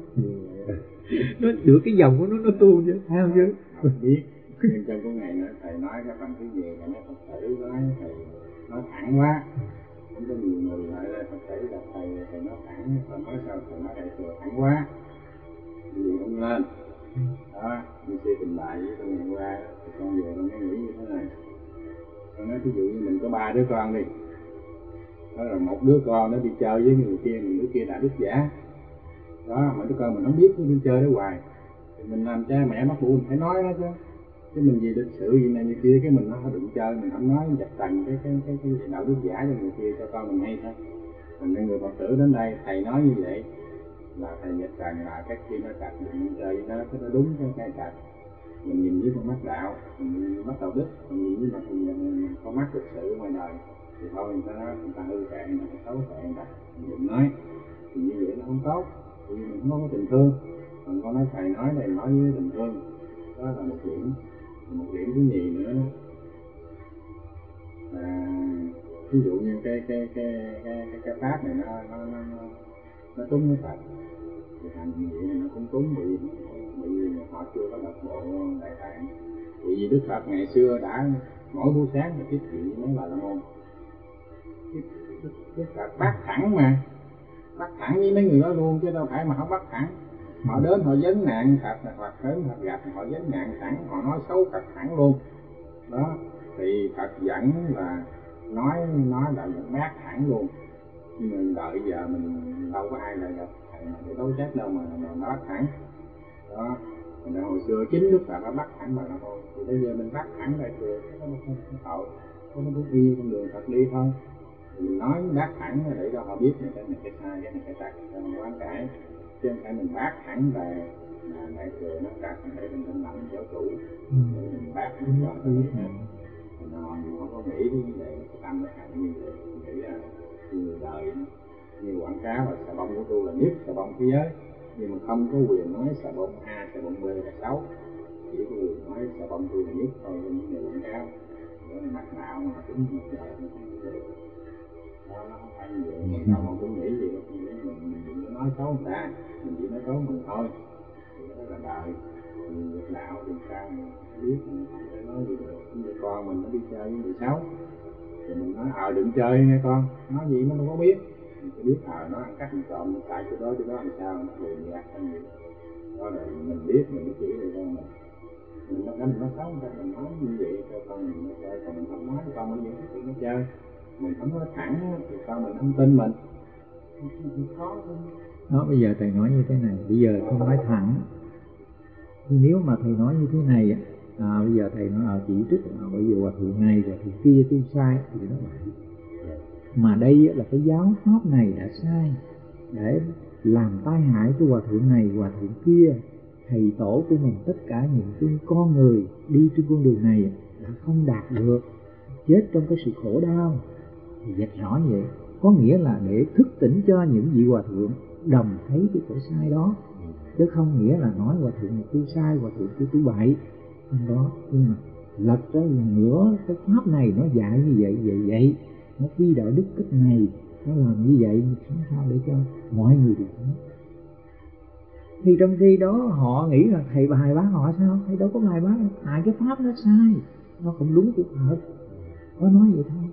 nó được cái dòng của nó nó tu chứ, thấy không chứ? Không biết. Nhưng trong cái ngày nữa thầy nói cái phần thứ gì mà nó Phật tử nói thầy nói thẳng quá, cũng có nhiều người lại đây Phật tử gặp thầy thầy nói thẳng, thầy nói sao thầy nói đại thừa thẳng quá, gì không lên. Đó, như sư trình bày với trong ngày qua thì con về con mới nghĩ như thế này. Con nói ví dụ như mình có ba đứa con đi, đó là một đứa con nó đi chơi với người kia, người đứa kia đã đứt giả, đó mà đứa con mình không biết nó đi chơi đó hoài, thì mình làm cha mẹ bắt buộc mình phải nói nó chứ, chứ mình gì lịch sự gì này như kia cái mình nó đừng chơi, mình không nói dập tành cái cái cái cái đạo đức giả cho người kia cho con mình hay thôi. Mình là người Phật tử đến đây thầy nói như vậy là thầy nhật trần là cái kia nó cặt mình chơi với nó, cái nó đúng cái cái cặt mình nhìn với con mắt đạo, mình nhìn mắt đạo đức, mình nhìn với mặt mình con mắt thực sự ngoài đời thì thôi người ta nói người ta hư cạn, người ta xấu cạn, người ta mình đừng nói, thì như vậy nó không tốt, vì mình không có tình thương. Còn con nói thầy nói này nói với tình thương, đó là một điểm. Một điểm thứ nhì nữa à, ví dụ như cái cái cái cái cái, cái pháp này nó nó nó nó trúng với Phật thì hành vậy nó cũng trúng, bị bởi vì họ chưa có đọc bộ Đại Tạng. Vì Đức Phật ngày xưa đã mỗi buổi sáng là tiếp chuyện với mấy bà la môn, Đức Phật bắt thẳng mà bắt thẳng với mấy người đó luôn, chứ đâu phải mà họ bắt thẳng. Họ đến họ vấn nạn Phật, hoặc đến Phật gặp họ vấn nạn thẳng, họ nói xấu Phật thẳng luôn. Đó thì Phật vẫn là nói nói là vẫn bác thẳng luôn. Nhưng mà đợi giờ mình đâu có ai lại gặp thầy mà để đối trách đâu mà nó bắt thẳng. Đó, mình hồi xưa chính Đức Phật đã bắt thẳng mà nó thôi. Thì bây giờ mình bắt thẳng lại thừa, nó không có tội, nó cũng y con đường Phật đi thôi. Mình nói bác thẳng để cho họ biết là cái này cái sai, cái này cái tật, cho họ quán cải, chứ không phải mình bác thẳng về là lại cười nó trật để mình tin lặng giáo chủ, ừ. để mình bác mình cho nó biết hết. Nó không có nghĩ đến vấn đề cái tâm nó hành như vậy, nghĩ là người đời như quảng cáo là xà bông của tôi là nhất xà bông thế giới, nhưng mà không có quyền nói xà bông A, xà bông B là xấu, chỉ có quyền nói xà bông tôi là nhất thôi. Những người quảng cáo mặt nào mà cũng một đời nó không được, nó không phải như vậy. Mình đâu mà cũng nghĩ gì đâu, mình mình chỉ nói xấu người ta, mình chỉ nói xấu mình thôi, thì đó là đời. Việc đạo thì sao mình biết, mình không thể nói gì được. Như con mình nó đi chơi với người xấu thì mình nói ờ à, đừng chơi nghe con, nói gì nó không có biết, mình phải biết ờ à, nó ăn cắp mình trộm mình tại chỗ đó chỗ đó làm sao nó liền gạt cái gì đó là mình biết, mình mới chỉ được con mình. Mình nói mình nói xấu người ta, mình nói như vậy cho con mình nó chơi, còn mình không nói con mình những cái nó chơi, mình không nói thẳng thì con mình không tin mình, khó đó. Bây giờ thầy nói như thế này, bây giờ không nói thẳng, nếu mà thầy nói như thế này à, bây giờ thầy nói à, chỉ trích à, bởi vì hòa thượng này hòa thượng kia tu sai thì nó vậy, mà đây là cái giáo pháp này đã sai để làm tai hại cho hòa thượng này hòa thượng kia, thầy tổ của mình, tất cả những cái con người đi trên con đường này đã không đạt được, chết trong cái sự khổ đau, thì dạch rõ vậy. Có nghĩa là để thức tỉnh cho những vị hòa thượng đồng thấy cái chỗ sai đó, chứ không nghĩa là nói hòa thượng tu sai, hòa thượng tu tu bậy không đó. Nhưng mà lật ra nữa cái pháp này nó dạy như vậy vậy vậy, nó phi đạo đức cách này, nó làm như vậy làm sao để cho mọi người được thấy. Thì trong khi đó họ nghĩ là thầy bài bác họ sao? Thầy đâu có bài bác, tại cái pháp nó sai, nó không đúng cuộc thật, có nói vậy thôi.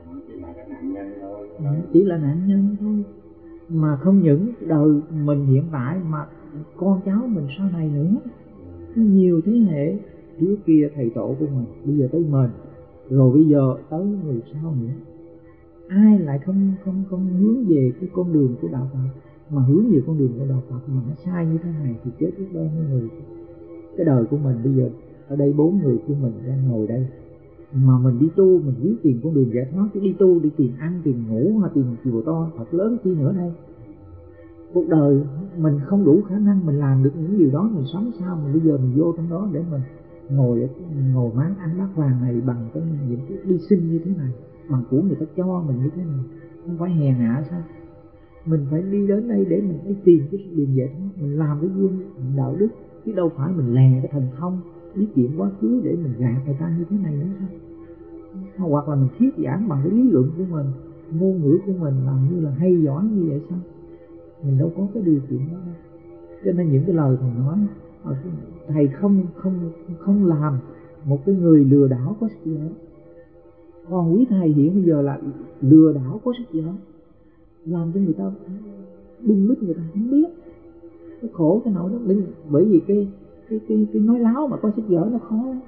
Đó, chỉ là nạn nhân thôi, mà không những đời mình hiện tại mà con cháu mình sau này nữa, có nhiều thế hệ trước kia thầy tổ của mình, bây giờ tới mình, rồi bây giờ tới người sau nữa. Ai lại không không không hướng về cái con đường của đạo Phật, mà hướng về con đường của đạo Phật mà nó sai như thế này thì chết biết bao nhiêu người. Cái đời của mình bây giờ ở đây bốn người của mình đang ngồi đây, mà mình đi tu, mình quyết tìm con đường giải thoát, chứ đi tu đi tìm ăn tìm ngủ hay tìm chùa to Phật lớn chi nữa đây. Cuộc đời mình không đủ khả năng mình làm được những điều đó, mình sống sao mà bây giờ mình vô trong đó để mình ngồi mình ngồi máng ăn bát vàng này bằng cái những cái đi sinh như thế này, bằng của người ta cho mình như thế này, không phải hèn hạ sao? Mình phải đi đến đây để mình phải tìm cái đường giải thoát, mình làm cái gương đạo đức, chứ đâu phải mình lè cái thành thông biết chuyện quá khứ để mình gạt người ta như thế này nữa sao? Hoặc là mình thuyết giảng bằng cái lý luận của mình, ngôn ngữ của mình làm như là hay giỏi như vậy sao? Mình đâu có cái điều kiện đó đâu. Cho nên những cái lời thầy nói, thầy không không không làm một cái người lừa đảo có sức giỏi. Còn quý thầy hiện bây giờ là lừa đảo có sức giỏi, làm cho người ta bưng bít, người ta không biết. Nó khổ cái nỗi đó, bởi vì cái cái cái cái nói láo mà có sức giỏi nó khó lắm.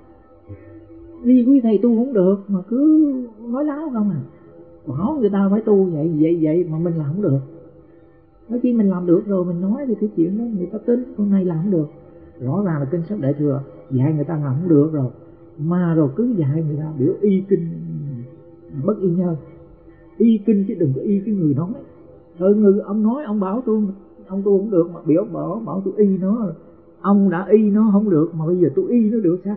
Vì quý thầy tu không được mà cứ nói láo không à, bảo người ta phải tu vậy vậy vậy mà mình làm không được. Nói chi mình làm được rồi mình nói thì cái chuyện đó người ta tin, con này làm không được. Rõ ràng là kinh sách Đại Thừa dạy người ta làm không được rồi, mà rồi cứ dạy người ta biểu y kinh bất y nhân, y kinh chứ đừng có y cái người nói. Rồi người ông nói ông bảo tôi ông tu không được mà biểu bảo bảo tôi y nó, ông đã y nó không được mà bây giờ tôi y nó được sao?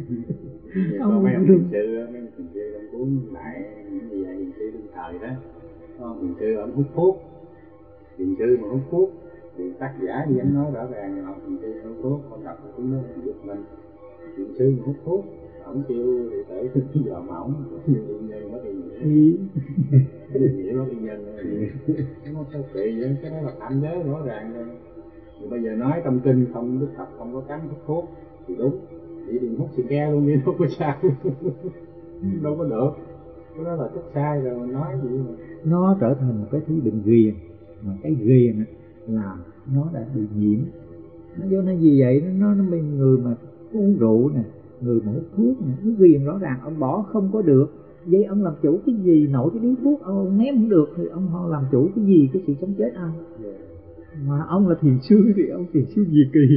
Ông mấy ông thiền sư, mấy ông thiền sư ông cuốn lại những gì vậy, thiền sư đương thời đó, có thiền sư ông hút thuốc, thiền sư mà hút thuốc thì tác giả đi anh nói rõ ràng là thiền sư hút thuốc, con đọc cũng nó giật mình. Thiền sư mà hút thuốc, ông kêu thì tới cái giờ mà ổng nhân nhân mất đi nghĩa, nghĩa mất đi nhân, nó sao kỳ vậy? Cái đó là phạm giới rõ ràng rồi. Thì bây giờ nói trong kinh không Đức Phật không có cấm hút thuốc thì đúng, chỉ đừng hút xì ke luôn đi đâu có sao, đâu có được. Cái đó là chất sai rồi, mình nói gì mà nó trở thành một cái thứ bệnh ghiền, mà cái ghiền là nó đã bị nhiễm. Nó do nó gì vậy, nó nó bên người mà uống rượu nè, người mà hút thuốc nè, nó ghiền rõ ràng, ông bỏ không có được. Vậy ông làm chủ cái gì, nổi cái điếu thuốc ông ném không được thì ông làm chủ cái gì, cái sự sống chết ông. Mà ông là thiền sư thì ông thiền sư gì kỳ.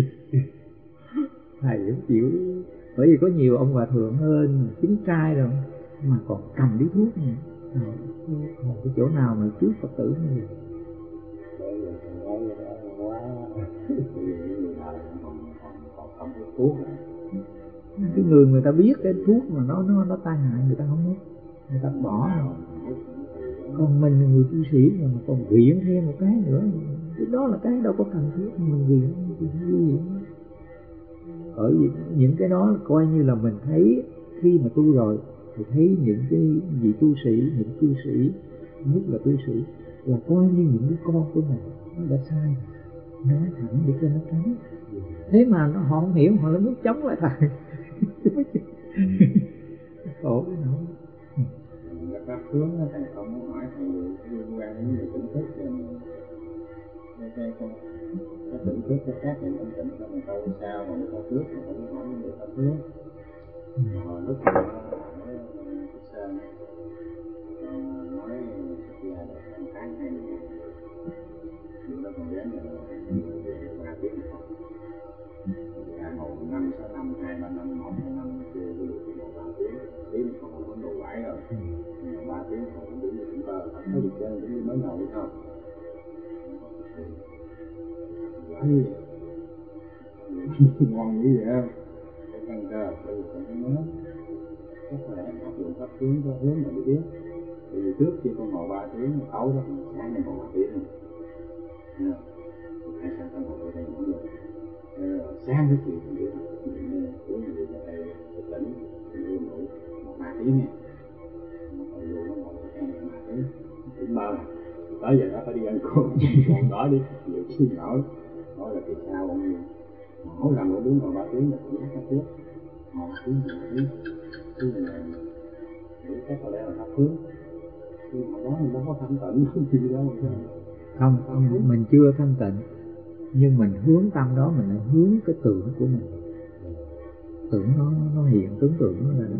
Thầy không chịu, bởi vì có nhiều ông hòa thượng hơn chứng trai rồi mà còn cầm điếu thuốc này, Còn cái chỗ nào mà trước Phật tử như vậy? Bởi vì thầy thấy cái đó quá. Bởi vì những người đời còn còn còn không hút thuốc rồi. Cái người người ta biết cái thuốc mà nó nó nó tai hại người ta không hút, người ta bỏ rồi. Còn mình là người tu sĩ mà còn viện thêm một cái nữa, cái đó là cái đâu có cần thiết, mình viện thì không gì. Ở những cái đó coi như là mình thấy khi mà tu rồi thì thấy những cái vị tu sĩ, những tu sĩ, nhất là tu sĩ là coi như những đứa con của mình, nó đã sai nói thẳng để cho nó tránh. Thế mà nó, họ không hiểu, họ lại muốn chống lại thầy. Khổ cái nào. Các pháp hướng thầy không muốn hỏi thầy liên quan đến về tỉnh thức về cái cái cái cái tỉnh thức cái khác thì không tỉnh không câu sao mà câu trước thì không hỏi về pháp hướng. Hồi lúc mà nói Sơn nói khi là được tháng hai mươi nhưng nó còn đến là ba tiếng không. Là ngồi năm sáu năm hai ba năm một hai năm chưa được một ba tiếng tiếng còn có đồ vải rồi ba tiếng còn cũng đứng như chúng ta thấy được chân cũng như mới ngồi vậy thôi. Vậy ngon như vậy không? Cái căn cơ bây giờ cũng nhớ chắc là em áp dụng pháp hướng có hướng mà đi biết. Bởi vì trước khi con ngồi ba tiếng mà tối đó sáng này ngồi ba tiếng rồi hai sáng con ngồi ở đây mỗi người sáng cái chuyện cũng biết uống gì ở đây tỉnh uống ngủ một ba tiếng nha còn dù nó ngồi ở đây ba tiếng tỉnh mơ tới giờ đó phải đi ăn cơm còn đó đi nhiều khi nổi nói là vì sao ông nhiều mỗi lần ngồi đứng ngồi ba tiếng là cũng nhắc nó trước ngồi tiếng ngồi tiếng chứ là nghĩ chắc là đây là pháp hướng nhưng mà đó mình đâu có thanh tịnh gì đâu không, không mình chưa thanh tịnh nhưng mình hướng tâm đó mình lại hướng cái tưởng của mình, tưởng nó nó hiện tướng tưởng nó là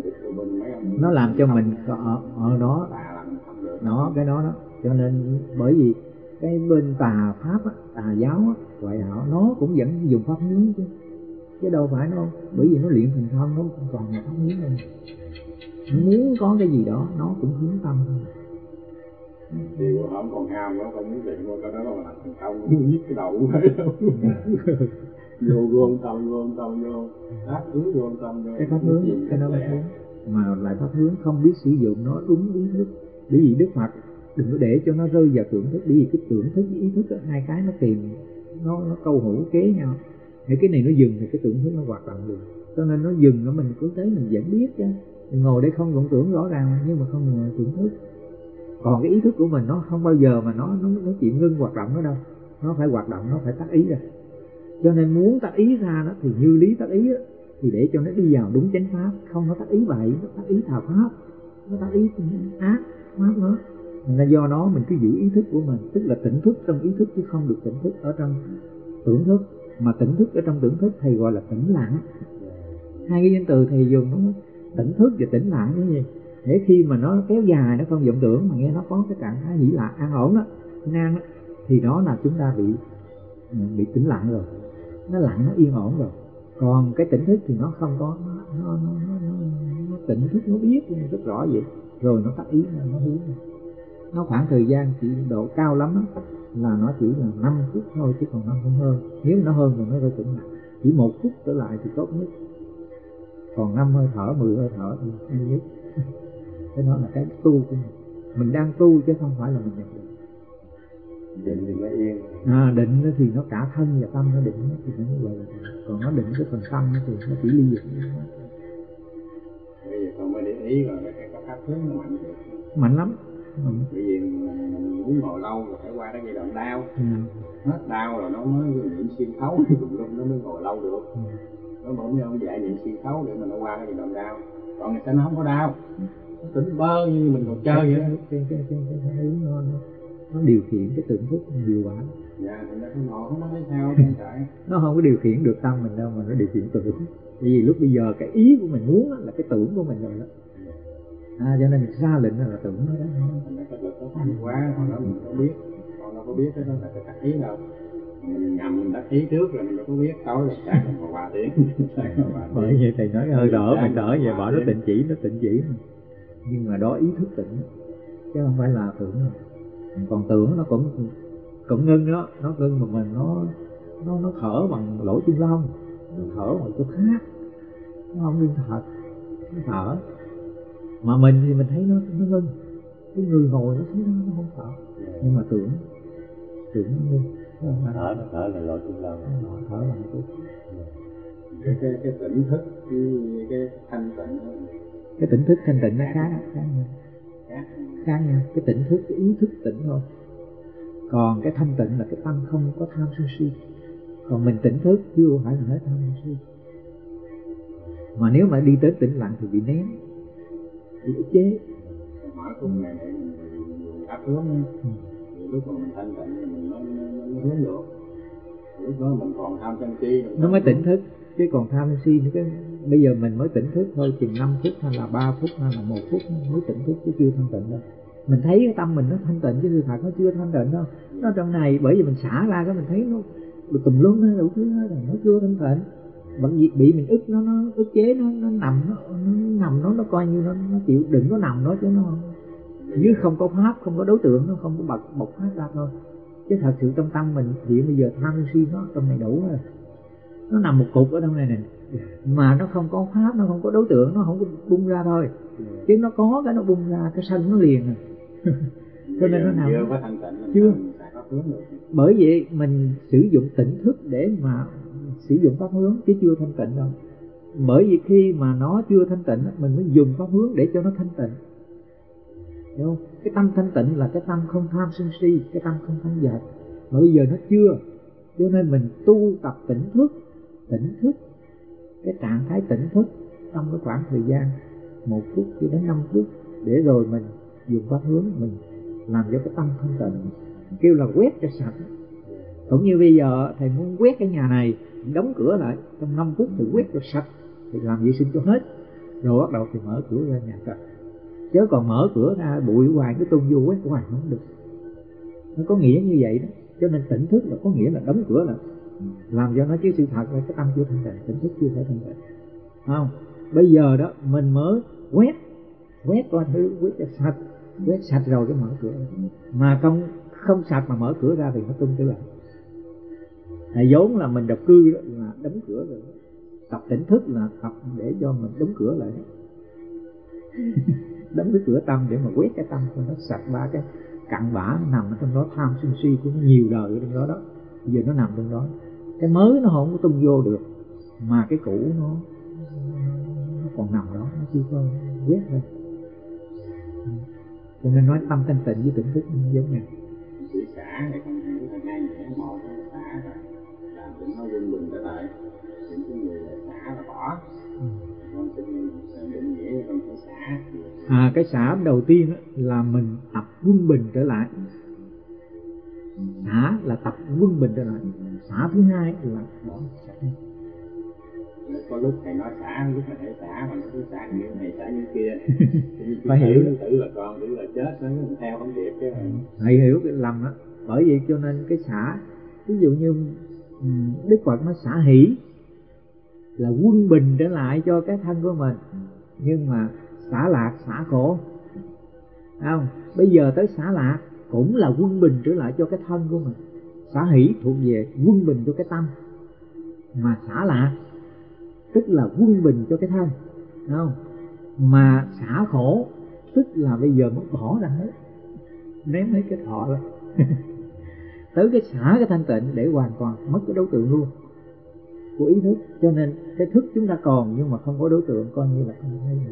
nó làm cho mình ở, ở đó nó cái đó đó cho nên bởi vì cái bên tà pháp á, tà giáo á, ngoại đạo nó cũng vẫn dùng pháp hướng chứ chứ đâu phải đâu, bởi vì nó luyện thành thân nó cũng còn là pháp hướng thôi. Nó muốn có cái gì đó nó cũng hướng tâm thôi. Điều không còn ham nó không muốn chuyện qua cái đó là làm thành công muốn giết cái đầu cũng thấy đâu. Vô gom tâm gom tâm vô ác hướng gom tâm vô cái pháp hướng cái đó pháp hướng mà lại pháp hướng không biết sử dụng nó đúng ý thức. Bởi vì Đức Phật đừng có để cho nó rơi vào tưởng thức, bởi vì cái tưởng thức với ý thức đó, hai cái nó tìm nó nó câu hữu kế nhau. Để cái này nó dừng thì cái tưởng thức nó hoạt động được, cho nên nó dừng nó mình cứ thấy mình vẫn biết chứ. Mình ngồi đây không vọng tưởng rõ ràng nhưng mà không ngờ tưởng thức. Còn cái ý thức của mình nó không bao giờ mà nó nó nó chịu ngưng hoạt động nó đâu, nó phải hoạt động, nó phải tác ý ra. Cho nên muốn tác ý ra đó thì như lý tác ý đó, thì để cho nó đi vào đúng chánh pháp, không nó tác ý bậy, nó tác ý tà pháp, nó tác ý ác pháp nó. Nên là do đó mình cứ giữ ý thức của mình, tức là tỉnh thức trong ý thức chứ không được tỉnh thức ở trong tưởng thức. Mà tỉnh thức ở trong tưởng thức thầy gọi là tĩnh lặng. Hai cái danh từ thầy dùng nó tỉnh thức và tĩnh lặng cái gì? Để khi mà nó kéo dài nó không vọng tưởng mà nghe nó có cái trạng thái hỷ lạc an ổn đó, an đó, thì đó là chúng ta bị bị tĩnh lặng rồi, nó lặng nó yên ổn rồi. Còn cái tỉnh thức thì nó không có, nó nó nó, nó, nó tỉnh thức nó biết rất rõ vậy, rồi nó tác ý là nó hướng. Nó khoảng thời gian chỉ độ cao lắm đó, là nó chỉ là năm phút thôi chứ còn nó không hơn. Nếu nó hơn thì nó phải tĩnh lặng, chỉ một phút trở lại thì tốt nhất. Còn năm hơi thở, mười hơi thở thì hay nhất. Cái đó là cái tu của mình. Mình đang tu chứ không phải là mình nhập định. Định thì nó yên. À, định thì nó cả thân và tâm nó định thì nó như vậy là định. Còn nó định cái phần tâm thì nó chỉ ly dục. Bây giờ con mới để ý rồi cái pháp hướng nó mạnh được. Mạnh lắm. Mạnh. Bởi vì mình, mình muốn ngồi lâu rồi phải qua cái giai đoạn đau. Ừ. Hết đau rồi nó mới niệm xuyên thấu nó mới ngồi lâu được. Ừ. Nó mới ông dạy niệm xuyên thấu để mà nó qua cái giai đoạn đau. Còn người ta nó không có đau. Nó tỉnh bơ như mình còn chơi vậy đó. Cái cái cái cái hướng nó, nó nó điều khiển cái tưởng thức nhiều quá. Dạ, thì nó không ngồi nó thấy sao không phải. Nó không có điều khiển được tâm mình đâu mà nó điều khiển tưởng. Bởi vì lúc bây giờ cái ý của mình muốn là cái tưởng của mình rồi đó. À, cho nên mình ra lệnh là tưởng nó đó. Mình có lực nó mạnh quá, hồi đó mình không biết. Còn đâu có biết cái đó là cái tác ý đâu. Mình nhầm mình tác ý trước rồi mình đâu có biết. Tối là sáng mình ngồi ba tiếng. Bởi vậy thầy nói hơi đỡ, mình đỡ vậy bỏ nó tịnh chỉ, nó tịnh chỉ mà. nhưng mà đó ý thức tỉnh chứ không phải là tưởng. Còn tưởng nó cũng cũng ngưng đó, nó ngưng mà mình nó nó nó thở bằng lỗ chân lông, nó thở bằng chỗ khác, nó không ngưng thật, nó thở. Mà mình thì mình thấy nó nó ngưng, cái người ngồi nó thấy nó, nó không thở, nhưng mà tưởng tưởng nó ngưng. Thở nó thở là lỗ chân lông, nó thở bằng chỗ cái cái cái tỉnh thức, cái cái thanh tịnh đó. Cái tỉnh thức thanh tịnh nó khác khác nhau, khác nhau. Cái tỉnh thức, cái ý thức tỉnh thôi. Còn cái thanh tịnh là cái tâm không có tham sân si. Còn mình tỉnh thức chưa phải là hết tham sân si. Mà nếu mà đi tới tĩnh lặng thì bị nén, bị ức chế. Mở khung này để mình áp hướng. Ừ. Lúc mà mình thanh tịnh thì mình mới, mới, mới hướng được. Lúc đó mình còn tham sân si. Nó mới tỉnh thức. Chứ còn tham sân si nữa, cái bây giờ mình mới tỉnh thức thôi, chừng năm phút hay là ba phút hay là một phút mới tỉnh thức chứ chưa thanh tịnh đâu. Mình thấy cái tâm mình nó thanh tịnh chứ sự thật nó chưa thanh tịnh đâu. Nó trong này bởi vì mình xả ra cái mình thấy nó được tùm lum nó đủ thứ hết rồi, nó chưa thanh tịnh. Vẫn bị, bị mình ức nó nó ức chế nó nó nằm nó, nó nằm nó nó coi như nó nó chịu đừng có nằm đó chứ nó dưới không có pháp, không có đối tượng, nó không có bật bộc phát ra thôi. Chứ thật sự trong tâm mình hiện bây giờ tham si nó trong này đủ rồi. Nó nằm một cục ở trong này này mà nó không có pháp, nó không có đối tượng, nó không có bung ra thôi. Chứ nó có cái nó bung ra cái sân nó liền rồi. Cho nên nó nằm chưa có thanh tịnh chưa. Được. Bởi vậy mình sử dụng tỉnh thức để mà sử dụng pháp hướng chứ chưa thanh tịnh đâu. Bởi vì khi mà nó chưa thanh tịnh mình mới dùng pháp hướng để cho nó thanh tịnh. Hiểu không? Cái tâm thanh tịnh là cái tâm không tham sân si, cái tâm không tham dật. Mà bây giờ nó chưa, cho nên mình tu tập tỉnh thức, tỉnh thức, cái trạng thái tỉnh thức trong cái khoảng thời gian một phút cho đến năm phút, để rồi mình dùng pháp hướng mình làm cho cái tâm thanh tịnh, kêu là quét cho sạch. Cũng như bây giờ thầy muốn quét cái nhà này, đóng cửa lại trong năm phút thì quét cho sạch, thì làm vệ sinh cho hết, rồi bắt đầu thì mở cửa ra nhà cất. Chứ còn mở cửa ra bụi hoài cứ tung vô quét hoài không được. Nó có nghĩa như vậy đó. Cho nên tỉnh thức là có nghĩa là đóng cửa lại, làm cho nó chứ sự thật là cái tâm chưa thanh tịnh, tỉnh thức chưa phải thanh tịnh. Không? Bây giờ đó mình mới quét, quét qua thứ quét cho sạch, quét sạch rồi cái mở cửa. Mà không không sạch mà mở cửa ra thì nó tung trở lại. Thầy vốn là mình độc cư đó là đóng cửa rồi. Tập tỉnh thức là tập để cho mình đóng cửa lại. Đóng cái cửa tâm để mà quét cái tâm cho nó sạch ba cái cặn bã nó nằm ở trong đó, tham sân si của nó nhiều đời ở trong đó đó. Bây giờ nó nằm trong đó. Cái mới nó không có tung vô được, mà cái cũ nó nó còn nằm đó, nó chưa có quét ra. Cho nên nói tâm thanh tịnh với tỉnh thức giống nhau. Chữ xả này còn hai hai nghĩa, một là xả rồi làm cho nó quân bình trở lại, những cái người là xả là bỏ. Ừ. Con xin định nghĩa con phải xả. À, cái xả đầu tiên là mình tập quân bình trở lại. Xả là tập quân bình trở lại. Xả thứ hai là bỏ xả. Có lúc thầy nói xả, lúc thầy xả, mà nó cứ xả như này, xả như kia. Phải hiểu. Tử là con, tử là chết, nó theo không kịp chứ. Thầy hiểu cái lầm đó. Bởi vậy cho nên cái xả, ví dụ như Đức Phật nó xả hỷ là quân bình trở lại cho cái thân của mình. Nhưng mà xả lạc, xả khổ, không? Bây giờ tới xả lạc cũng là quân bình trở lại cho cái thân của mình. Xả hỷ thuộc về quân bình cho cái tâm, mà xả lạc tức là quân bình cho cái thân, không? Mà xả khổ tức là bây giờ mới bỏ ra hết, ném hết cái thọ ra. Tới cái xả cái thanh tịnh để hoàn toàn mất cái đối tượng luôn của ý thức. Cho nên cái thức chúng ta còn nhưng mà không có đối tượng, coi như là không thấy được.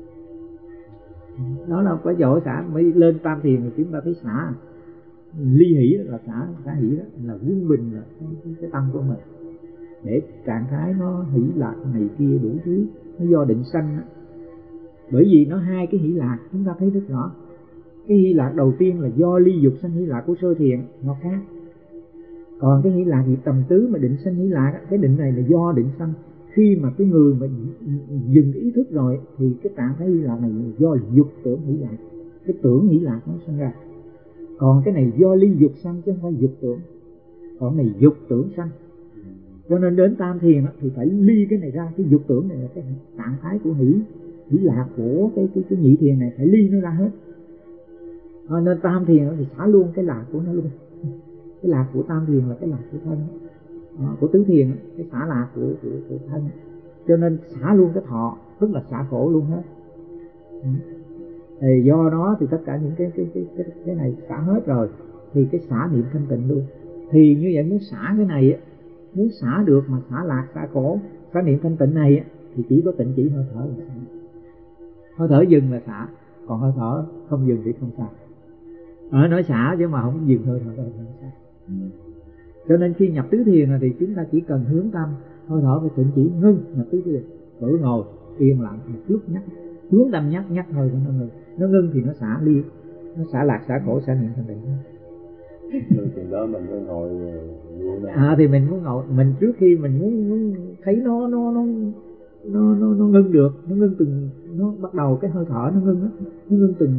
Đó là cái dỗ xả. Mới lên tam thiền thì chúng ta thấy xả ly hỷ là xả, xả hỷ đó là quân bình là cái, cái tâm của mình, để trạng thái nó hỷ lạc này kia đủ thứ, nó do định sanh đó. Bởi vì nó hai cái hỷ lạc chúng ta thấy rất rõ. Cái hỷ lạc đầu tiên là do ly dục sanh hỷ lạc của sơ thiền, nó khác. Còn cái hỷ lạc nghiệp tầm tứ mà định sanh hỷ lạc, cái định này là do định sanh. Khi mà cái người mà dừng cái ý thức rồi thì cái trạng thái hỷ lạc này là do dục tưởng hỷ lạc, cái tưởng hỷ lạc nó sanh ra. Còn cái này do ly dục sanh chứ không phải dục tưởng. Còn này dục tưởng sanh. Cho nên đến tam thiền thì phải ly cái này ra. Cái dục tưởng này là cái trạng thái của hỷ, chỉ lạc của cái cái cái nhị thiền này phải ly nó ra hết. À, nên tam thiền thì xả luôn cái lạc của nó luôn. Cái lạc của tam thiền là cái lạc của thân, à, của tứ thiền cái xả lạc của, của, của thân. Cho nên xả luôn cái thọ, tức là xả khổ luôn hết. Ừ. Thì do đó thì tất cả những cái cái cái cái, cái này xả hết rồi thì cái xả niệm thanh tịnh luôn. Thì như vậy muốn xả cái này, muốn xả được mà xả lạc, xả khổ, xả niệm thanh tịnh này thì chỉ có tịnh chỉ hơi thở là xả. Hơi thở dừng là xả, còn hơi thở không dừng thì không xả. Ở nói xả chứ mà không dừng hơi thở đây không xả. Cho nên khi nhập tứ thiền thì chúng ta chỉ cần hướng tâm hơi thở và tịnh chỉ ngưng nhập tứ thiền, thử ngồi yên lặng một lúc nhắc, hướng tâm nhắc nhắc hơi cho nó ngừng, nó ngưng thì nó xả ly, nó xả lạc, xả khổ, xả niệm thanh tịnh. Rồi chừng đó mình phải ngồi luôn đó. À thì mình muốn ngồi, mình trước khi mình muốn, muốn thấy nó nó nó nó nó nó ngưng được, nó ngưng từng, nó bắt đầu cái hơi thở nó ngưng đó, nó ngưng từng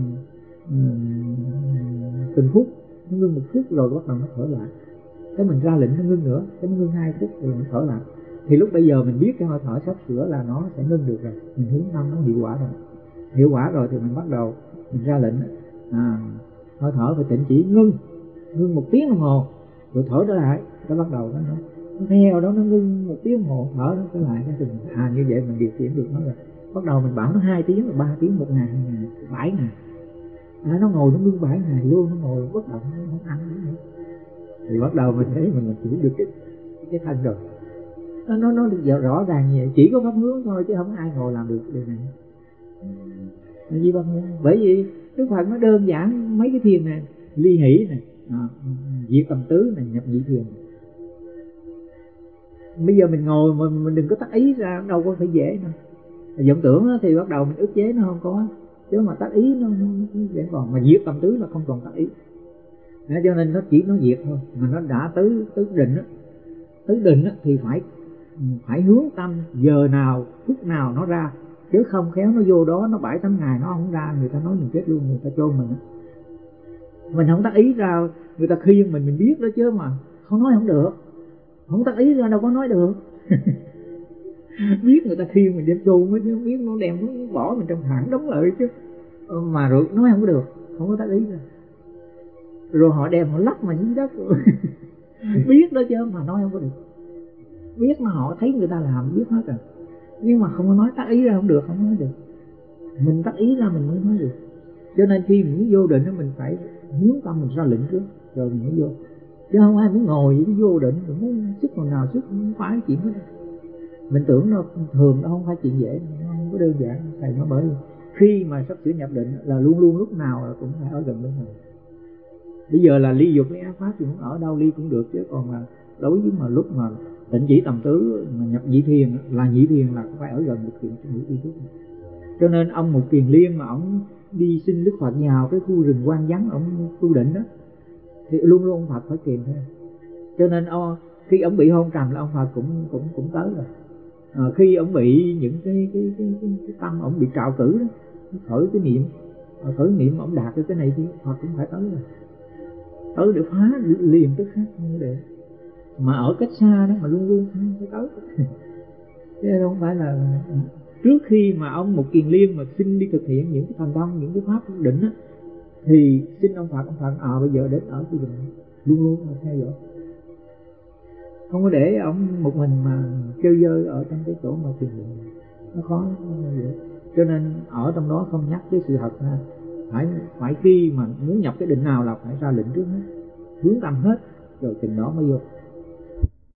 từng phút, nó ngưng một phút rồi bắt đầu nó thở lại. Cái mình ra lệnh nó ngưng nữa, cái nó ngưng hai phút rồi nó thở lại. Thì lúc bây giờ mình biết cái hơi thở sắp sửa là nó sẽ ngưng được rồi, mình hướng tâm nó hiệu quả rồi. Hiệu quả rồi thì mình bắt đầu mình ra lệnh, à, hơi thở phải tịnh chỉ ngưng, ngưng một tiếng đồng hồ rồi thở trở lại. Nó bắt đầu nó nó theo đó nó ngưng một tiếng đồng hồ, thở nó trở lại. Cái thì à như vậy mình điều khiển được nó rồi. Bắt đầu mình bảo nó hai tiếng rồi ba tiếng, một ngày, hai ngày, bảy ngày. À, nó ngồi nó ngưng bảy ngày luôn, nó ngồi bất động, nó không ăn nữa. Thì bắt đầu mình thấy mình làm chủ được cái cái thân rồi. Nó nó nó được rõ ràng như vậy, chỉ có pháp hướng thôi chứ không ai ngồi làm được điều này. Nó chỉ pháp hướng. Bởi vì Đức Phật nó đơn giản mấy cái thiền này, ly hỷ này, à, diệt tầm tứ này, nhập nhị thiền. Bây giờ mình ngồi mà mình đừng có tác ý ra, đâu có phải dễ đâu. Vọng tưởng thì bắt đầu mình ức chế nó không có, chứ mà tác ý nó, nó, nó vẫn còn. Mà diệt tầm tứ là không còn tác ý. Đó, cho nên nó chỉ nó diệt thôi, mà nó đã tứ tứ định á, tứ định á thì phải phải hướng tâm giờ nào phút nào nó ra, chứ không khéo nó vô đó nó bảy tám ngày nó không ra, người ta nói mình chết luôn, người ta chôn mình á. Mình không tác ý ra, người ta khuyên mình mình biết đó chứ mà không nói không được, không tác ý ra đâu có nói được. Biết người ta khuyên mình đem chôn mới chứ không biết nó đem nó bỏ mình trong thẳng đóng lại chứ, mà rồi nói không có được, không có tác ý ra. Rồi họ đem họ lắc mà dưới đất rồi. Biết đó chứ mà nói không có được. Biết mà họ thấy người ta làm biết hết rồi, nhưng mà không có nói tác ý ra không được, không nói được. Mình tác ý ra mình mới nói được. Cho nên khi mình vô định mình phải hướng tâm mình ra lệnh trước rồi mình mới vô. Chứ không ai muốn ngồi với vô định, mình muốn sức hồi nào sức không phải chuyện đó. Mình tưởng nó thường nó không phải chuyện dễ, nó không có đơn giản. Thầy nói bởi khi mà sắp sửa nhập định là luôn luôn lúc nào là cũng phải ở gần bên thầy. Bây giờ là ly dục ly ác pháp thì muốn ở đâu ly cũng được, chứ còn là đối với mà lúc mà tịnh chỉ tầm tứ mà nhập nhị thiền là nhị thiền là phải ở gần một thiền trong mũi đi trước. Cho nên ông Mục Kiền Liên mà ông đi xin Đức Phật vào cái khu rừng hoang vắng ông tu định đó thì luôn luôn ông Phật phải kèm theo. Cho nên ông, khi ông bị hôn trầm là ông Phật cũng cũng cũng tới rồi. À, khi ông bị những cái cái cái, cái, cái tâm ông bị trạo cử đó, khởi cái niệm, khởi niệm ông đạt được cái này thì Phật cũng phải tới rồi. Tới để phá liền tức khắc không để mà ở cách xa đó mà luôn luôn phải tới. Chứ không phải là trước khi mà ông Mục Kiền Liên mà xin đi thực hiện những cái thành thông, những cái pháp định á, thì xin ông Phật, ông Phật à bây giờ đến ở khu rừng luôn luôn mà theo dõi, không có để ông một mình mà chơi dơi ở trong cái chỗ mà thiền định, nó khó vậy. Cho nên ở trong đó không nhắc cái sự thật ra, phải phải khi mà muốn nhập cái định nào là phải ra lệnh trước hết, hướng tâm hết rồi chừng đó mới vô.